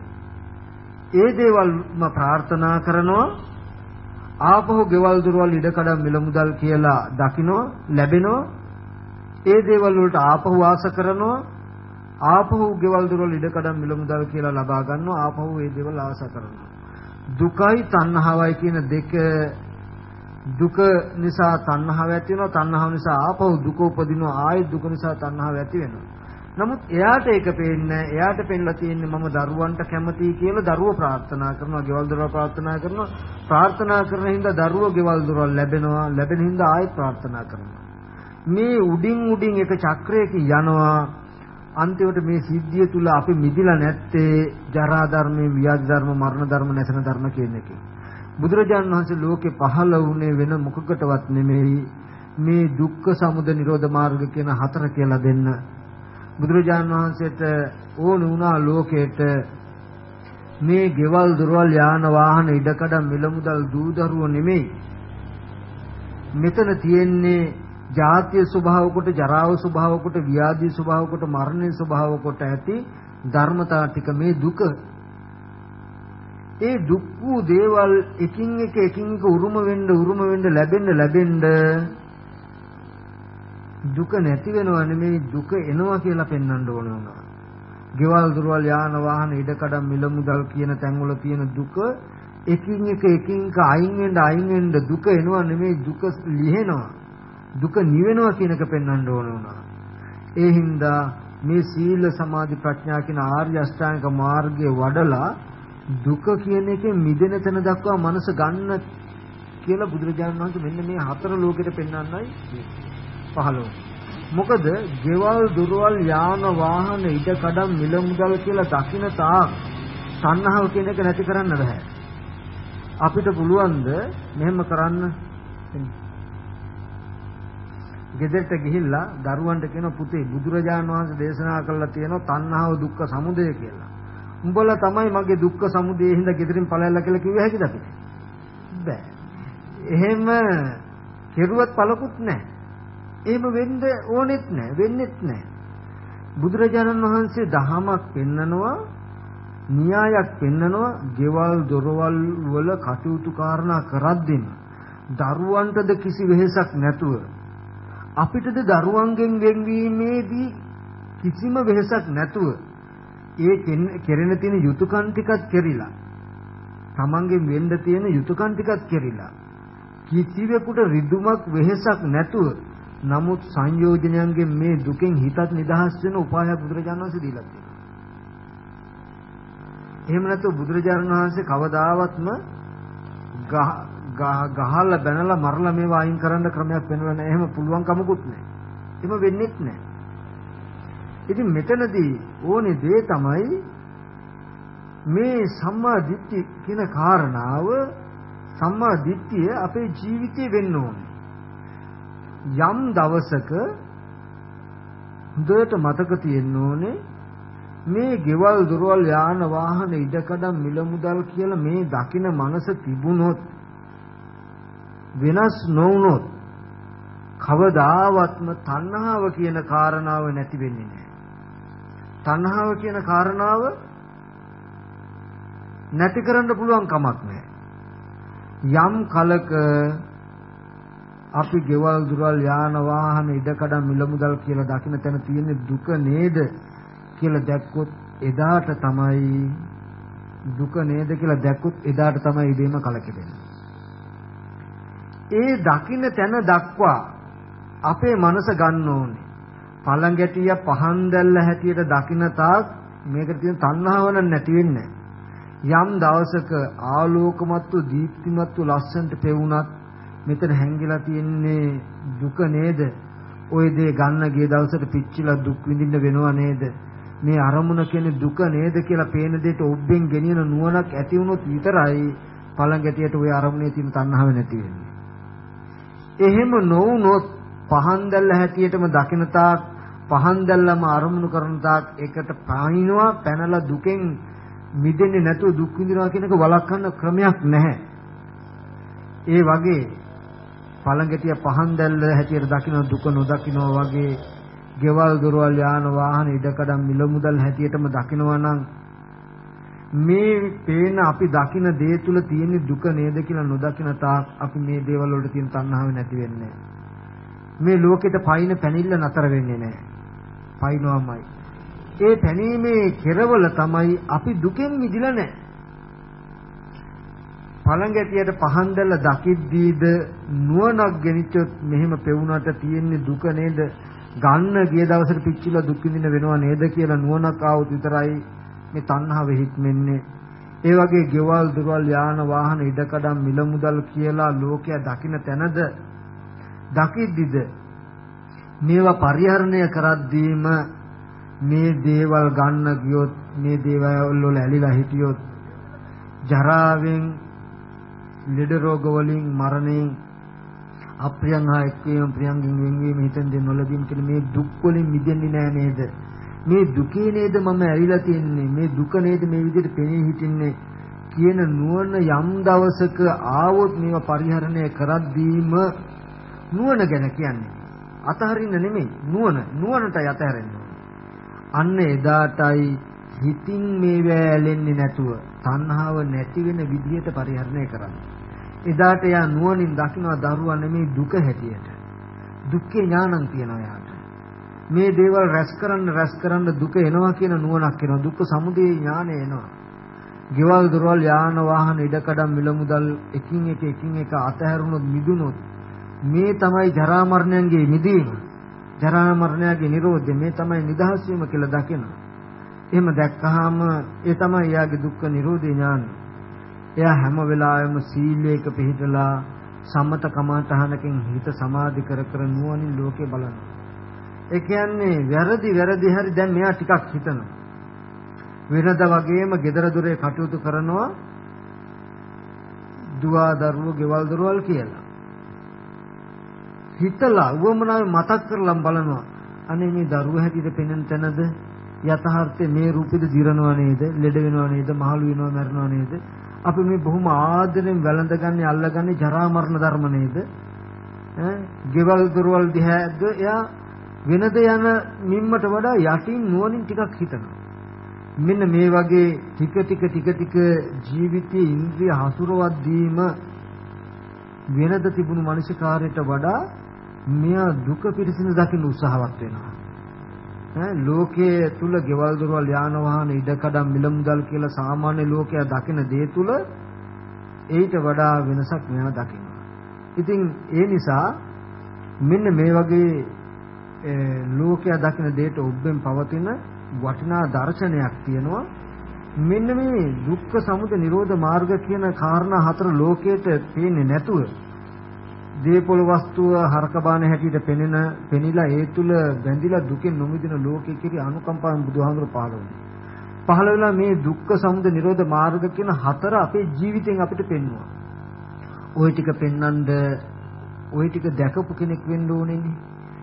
ඒ දේවල්ම ප්‍රාර්ථනා කරනවා. ආපහු ගෙවල් දොරවල් ඉඩකඩම් මිල මුදල් කියලා දකිනවා ලැබෙනවා. ඒ දේවල් වලට ආපහු ආස කරනවා. ආපහු ගෙවල් දොරවල් ඉඩකඩම් මිල මුදල් කියලා ලබා ගන්නවා. ආපහු ඒ දේවල් ආස කරනවා. දුකයි තණ්හාවයි කියන දෙක, දුක නිසා තණ්හාව ඇති වෙනවා, තණ්හාව නිසා ආපහු දුක උපදිනවා, ආයෙත් දුක නිසා තණ්හාව ඇති වෙනවා. නමුත් එයාට ඒක පේන්නේ, එයාට පෙන්නලා තියෙන්නේ මම දරුවන්ට කැමතියි කියලා දරුවෝ ප්‍රාර්ථනා කරනවා, ගෙවල් දොරවල් ප්‍රාර්ථනා කරනවා. ප්‍රාර්ථනා කරන හින්දා දරුවෝ ගෙවල් දොරවල් ලැබෙනවා, ලැබෙන හින්දා ආයෙත් ප්‍රාර්ථනා කරනවා. මේ උඩින් එක චක්‍රයක යනවා. අන්තිමට මේ සිද්ධිය තුල අපි මිදිලා නැත්තේ ජරා ධර්මයේ, ව්‍යාධි ධර්ම, මරණ ධර්ම, නැසන ධර්ම කියන එකේ. බුදුරජාණන් වහන්සේ ලෝකේ පහළ වුණේ වෙන මොකකටවත් නෙමෙයි මේ දුක්ඛ සමුදය නිරෝධ මාර්ග කියන හතර කියලා දෙන්න. බුදුරජාණන් වහන්සේට ඕන වුණා ලෝකේට මේ ගෙවල් දොරවල් යාන වාහන ඉඩකඩම් මිල මුදල් දූ දරුවෝ නෙමෙයි. මෙතන තියෙන්නේ ජාතිය ස්වභාව කොට, ජරාව ස්වභාව කොට, ව්‍යාධි ස්වභාව කොට, මරණේ ස්වභාව කොට ඇති ධර්මතා ටික මේ දුක. ඒ දුක් වූ දේවල් එකින් එක උරුම වෙන්න ලැබෙන්න දුක නැති වෙනවා නෙමෙයි දුක එනවා කියලා පෙන්වන්න ඕන වුණා. ගෙවල් දොරවල් යාන වාහන ඉඩකඩම් මිල මුදල් කියන තැන්වල තියෙන දුක එකින් එක අයින් වෙන්න දුක එනවා නෙමෙයි දුක ලිහෙනවා. දුක නිවෙනවා කියන එක පෙන්වන්න ඕන වුණා. ඒ හින්දා මේ සීල සමාධි ප්‍රඥා කියන ආර්ය අෂ්ටාංගික මාර්ගයේ වඩලා දුක කියන එකෙන් මිදෙන තැන දක්වා මනස ගන්න කියලා බුදුරජාණන් වහන්සේ මෙන්න මේ හතර ලෝකෙට පෙන්වන්නයි පහළ වුණේ. මොකද ගෙවල් දොරවල් යාන වාහන ඉඩකඩම් මිල මුදල් කියලා දකින්න තාක් තණ්හාව කියන එක නැති කරන්න බෑ. අපිට පුළුවන්ද මෙහෙම කරන්න? ගෙදරට ගිහිල්ලා දරුවන්ට කියන පුතේ බුදුරජාණන් වහන්සේ දේශනා කළා තියෙනවා තණ්හාව දුක්ඛ සමුදය කියලා. උඹලා තමයි මගේ දුක්ඛ සමුදය හින්දා ගෙදරින් පළයලා කියලා කිව්ව හැකිද අපිට? බෑ. එහෙම කෙරුවත් පළකුත් නැහැ. එහෙම වෙන්න ඕනෙත් නැහැ, වෙන්නෙත් නැහැ. බුදුරජාණන් වහන්සේ දහමක් පෙන්නනවා, න්‍යායක් පෙන්නනවා. ගෙවල් දොරවල් වල කටයුතු කාරණා කරද්දීම දරුවන්ටද කිසි වෙහෙසක් නැතුව, අපිටද දරුවන්ගෙන් වෙන්වීමේදී කිසිම වෙහෙසක් නැතුව ඒ කෙරෙන තියෙන යුතුයකම් ටිකත් කෙරිලා, තමන්ගෙන් වෙන්න තියෙන යුතුයකම් ටිකත් කෙරිලා, කිසිවෙකුට රිදුමක් වෙහෙසක් නැතුව නමුත් සංයෝජනයන්ගෙන් මේ දුකෙන් හිතත් නිදහස් වෙන උපාය බුදුරජාණන් වහන්සේ දීලා තියෙනවා. එහෙම නැත්නම් බුදුරජාණන් වහන්සේ කවදාවත්ම ගහලා බැනලා මරලා මේවා අයින් කරන්න ක්‍රමයක් වෙනව නැහැ. එහෙම පුළුවන් කමකුත් නැහැ. එහෙම වෙන්නේත් නැහැ. ඉතින් මෙතනදී ඕනේ දේ තමයි මේ සම්මා දිට්ඨිය කියන කාරණාව. සම්මා දිට්ඨිය අපේ ජීවිතේ වෙන්න ඕනේ. යම් දවසක හොඳට මතක තියෙන්න ඕනේ මේ ගෙවල් දොරවල් යාන වාහන ඉඩකඩම් මිල මුදල් කියලා මේ දකින මනස තිබුණොත් වෙනස් නොවුනොත් කවදාවත්ම තණ්හාව කියන කාරණාව නැති වෙන්නේ නැහැ. තණ්හාව කියන කාරණාව නැති කරන්න පුළුවන් කමක් නැහැ. යම් කලක අපි ගෙවල් දොරවල් යාන වාහන ඉඩකඩම් මිල මුදල් කියලා දකින තැන තියෙන දුක නේද කියලා දැක්කොත් එදාට තමයි දුක නේද කියලා දැක්කොත් එදාට තමයි ඉබේම කලකිරෙන්නේ. ඒ දකින්න තැන දක්වා අපේ මනස ගන්න ඕනේ. පළඟැටිය පහන් දැල්ල හැටියට දකින්න තාක් මේකට තියෙන තණ්හාව නැති වෙන්නේ යම් දවසක ආලෝකමත්තු දීප්තිමත්තු ලස්සනට පෙවුනත් මෙතන හැංගිලා තියෙන්නේ දුක නේද? ওই දේ ගන්න ගිය දවසට පිච්චිලා දුක් විඳින්න වෙනව නේද? මේ අරමුණ කියන්නේ දුක නේද කියලා පේන දෙයට ඔබෙන් ගෙනියන නුවණක් ඇති වුණොත් විතරයි පළඟැටියට ওই අරමුණේ තියෙන තණ්හාව නැති වෙන්නේ. එහෙම නොවුනොත් පහන් දැල්ල හැටියටම දකින තාක් පහන් දැල්ලම අරමුණු කරන තාක් ඒකට පානිනවා පැනලා දුකෙන් මිදෙන්නේ නැතුව දුක් විඳිනවා කියන එක වළක්වන්න ක්‍රමයක් නැහැ. ඒ වගේ පළඟැටිය පහන් දැල්ල හැටියට දකින දුක නොදකින්නවා වගේ ගෙවල් දොරවල් යාන වාහන ඉඩකඩම් මිල මුදල් හැටියටම දකිනවා නම් මේ පේන අපි දකින දේ තුල තියෙන දුක නේද කියලා නොදකින තාක් අපි මේ දේවල් වලට තියෙන තණ්හාව නැති වෙන්නේ මේ ලෝකෙට පයින් පැනිල්ල නතර වෙන්නේ නැහැ. පයින්නවමයි. ඒ පැනීමේ කෙරවල තමයි අපි දුකෙන් මිදිලා නැහැ. පළඟැටියට පහන් දැල්ල දකිද්දීද නුවණක් ගෙනිච්චොත් මෙහෙම පෙවුනට තියෙන්නේ දුක නේද? ගන්න ගිය දවසට පිච්චිලා දුක් විඳින්න වෙනව නේද කියලා නුවණක් ආවොත් විතරයි මේ තණ්හාව හිටෙන්නේ. ඒ වගේ ගෙවල් දොරවල් යාන වාහන ඉඩකඩම් මිල මුදල් කියලා ලෝකයා දකින්න තැනද දකිද්දිද මේවා පරිහරණය කරද්දීම මේ දේවල් ගන්න ගියොත් මේ දේවල් වල ඇලිලා හිටියොත් ජරාවෙන් ලෙඩ රෝග වලින් මරණයෙන් අප්‍රියං හා එක්වීම ප්‍රියංගෙන් වෙන්වීම හිතෙන් දෙ නොලැබීම කියන මේ දුක් වලින් මිදෙන්නේ නෑ නේද? මේ දුකේ නේද මම ඇලිලා තියන්නේ? මේ දුක නේද මේ විදිහට පෙනී හිටින්නේ කියන නුවණ යම් දවසක ආවොත් මේවා පරිහරණය කරද්දීම නුවණ ගැන කියන්නේ අතහරින්න නෙමෙයි නුවණටයි අතහැරෙන්න ඕනේ. අන්න එදාටයි හිතින් මේ වැළෙන්නේ නැතුව තණ්හාව නැති වෙන විදිහට පරිහරණය කරන්නේ. එදාට යා නුවණින් දකිනවා දරුවා නෙමෙයි දුක හැටියට. දුක්ඛේ ඥානං කියනවා යාට. මේ දේවල් රැස් කරන්න දුක එනවා කියන නුවණක් එනවා. දුක්ඛ සමුදය ඥානය එනවා. ගෙවල් දොරවල් යාන වාහන ඉඩකඩම් මිල මුදල් එකින් එක අතහැරුණොත් මිදුනොත් මේ තමයි ජරා මරණයන්ගේ මිදීම. ජරා මරණයන්ගේ නිරෝධය මේ තමයි නිදහස් වීම කියලා දකිනවා. එහෙම දැක්කහම ඒ තමයි යාගේ දුක්ඛ නිරෝධේ ඥානය. එයා හැම වෙලාවෙම සීලයක පිළිපදලා සම්මත කමාතහනකින් හිත සමාධි කර නුවණින් ලෝකේ බලනවා. ඒ කියන්නේ වැරදි හරි දැන් මෙයා ටිකක් හිතනවා. වෙනද වගේම gedara dore කටයුතු කරනවා දුවා දරුවෝ ගෙවල් දොරවල් කියලා. හිතලා උවමනාවේ මතක් කරලා බලනවා. අනේ මේ දරුවෝ හැටියට පෙනෙන තැනද යථාර්ථයේ මේ රූපෙද දිරනවා නේද? ලෙඩ වෙනවා නේද? මහලු වෙනවා මැරෙනවා නේද? අපි මේ බොහොම ආදරෙන් වැළඳගන්නේ අල්ලගන්නේ ජරා මරණ ධර්ම නේද? ගෙවල් දොරවල් දිහාද එයා වෙනද යන මිම්මට වඩා යටින් නුවණින් ටිකක් හිතනවා. මෙන්න මේ වගේ ටික ජීවිතයේ ඉන්ද්‍රිය හසුරවත් දීම වෙනද තිබුණු මානසිකාරයට වඩා මෙයා දුක පිරිසිදු දකින්න උත්සාහවත් වෙනවා. ලෝකයේ තුල ගෙවල් දොරවල් යාන වාහන ඉඩකඩම් මිල මුදල් කියලා සාමාන්‍ය ලෝකයා දකින දේ තුල ඊට වඩා වෙනසක් මෙයා දකිනවා. ඉතින් ඒ නිසා මෙන්න මේ වගේ ලෝකයා දකින දේට ඔබෙන් පවතින වටිනා දර්ශනයක් තියෙනවා. මෙන්න මේ දුක්ඛ සමුදය නිරෝධ මාර්ග කියන කාරණා හතර ලෝකයට පේන්නේ නැතුව දේපොළ වස්තුව හරකබාන හැටියට පෙනිලා ඒ තුල බැඳිලා දුකෙන් නොමිදෙන ලෝකෙ කිරි අනුකම්පාවෙන් බුදුහාමුදුර පහළ වෙලා මේ දුක්ඛ සමුදය නිරෝධ මාර්ග කියන හතර අපේ ජීවිතෙන් අපිට පෙන්වනවා. ওই ටික පෙන්වන්න ওই ටික දැකපු කෙනෙක් වෙන්න ඕනේනේ.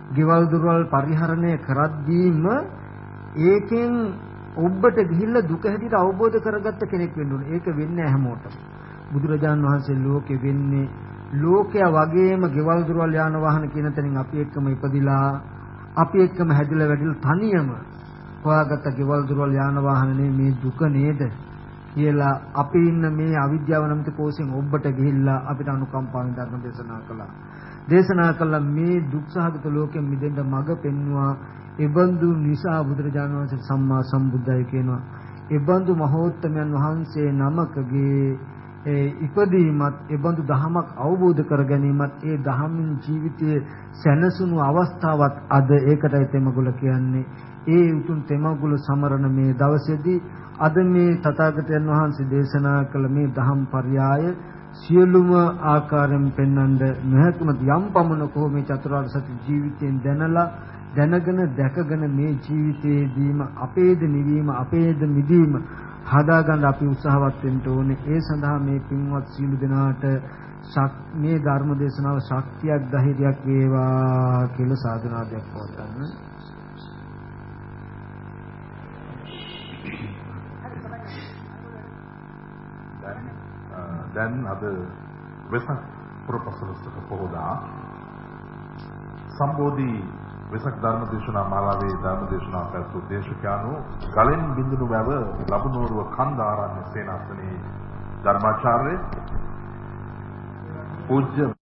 ගෙවල් දොරවල් පරිහරණය කරද්දීම ඒකෙන් ඔබට ගිහිල්ලා දුක හැටියට අවබෝධ කරගත්ත කෙනෙක් වෙන්න ඕනේ. ඒක වෙන්නේ හැමෝටම. බුදුරජාන් වහන්සේ ලෝකෙ වෙන්නේ ලෝකයා වගේම ගෙවල් දොරවල් යාන වාහන කියන තැනින් අපි එක්කම ඉපදිලා අපි එක්කම හැදිලා වැඩිලා තනියම හොයාගත්ත ගෙවල් දොරවල් යාන වාහන මේ දුක නේද කියලා අපි ඉන්න මේ අවිද්‍යාව නැමැති කෝෂයෙන් ඔබට ගිහිල්ලා අපිට අනුකම්පාවෙන් ධර්ම දේශනා කළා. දේශනා කළා මේ දුක්සහගත ලෝකෙන් මිදෙන්න මඟ පෙන්වුවා. එබඳු නිසා බුදුරජාණන් වහන්සේ සම්මා සම්බුද්දයි කියනවා. එබඳු මහෝත්තමයන් වහන්සේ නමකගේ ඉපදීමත් එබඳු දහමක් අවබෝධ කර ගැනීමත් ඒ දහමින් ජීවිතයේ සැනසුණු අවස්ථාවක් අද ඒකටයි තෙමගුල කියන්නේ. ඒ උතුම් තෙමගුල සමරන මේ දවසේදී අද මේ තථාගතයන් වහන්සේ දේශනා කළ මේ දහම් පරයය සියලුම ආකාරයෙන් පෙන්වන්න නොහැකිමත් යම් පමණක හෝ මේ චතුරාර්ය සත්‍ය ජීවිතයෙන් දැනගෙන දැකගෙන මේ ජීවිතයේදීම අපේද නිවීම අපේද මිදීම හදාගන්න අපි උත්සාහවත් වෙන්න ඕනේ. ඒ සඳහා මේ පින්වත් සීල දෙනාට මේ ධර්ම දේශනාව ශක්තියක් ධෛර්යයක් වේවා කියලා සාධනාවක් පවත්වන්න. දැන් අද වෙසක් පුරපසළොස්වක පොහොදා සම්බෝධි වෙසක් ධර්ම දේශනා මාලාවේ ධර්ම දේශනා පැවැත්වූ දේශකයන්ෝ ගලෙන් බිඳුණු වැව ලබුනෝරුව කන්දාරාණ්‍ය සේනාසනයේ ධර්මාචාර්ය පූජ්‍ය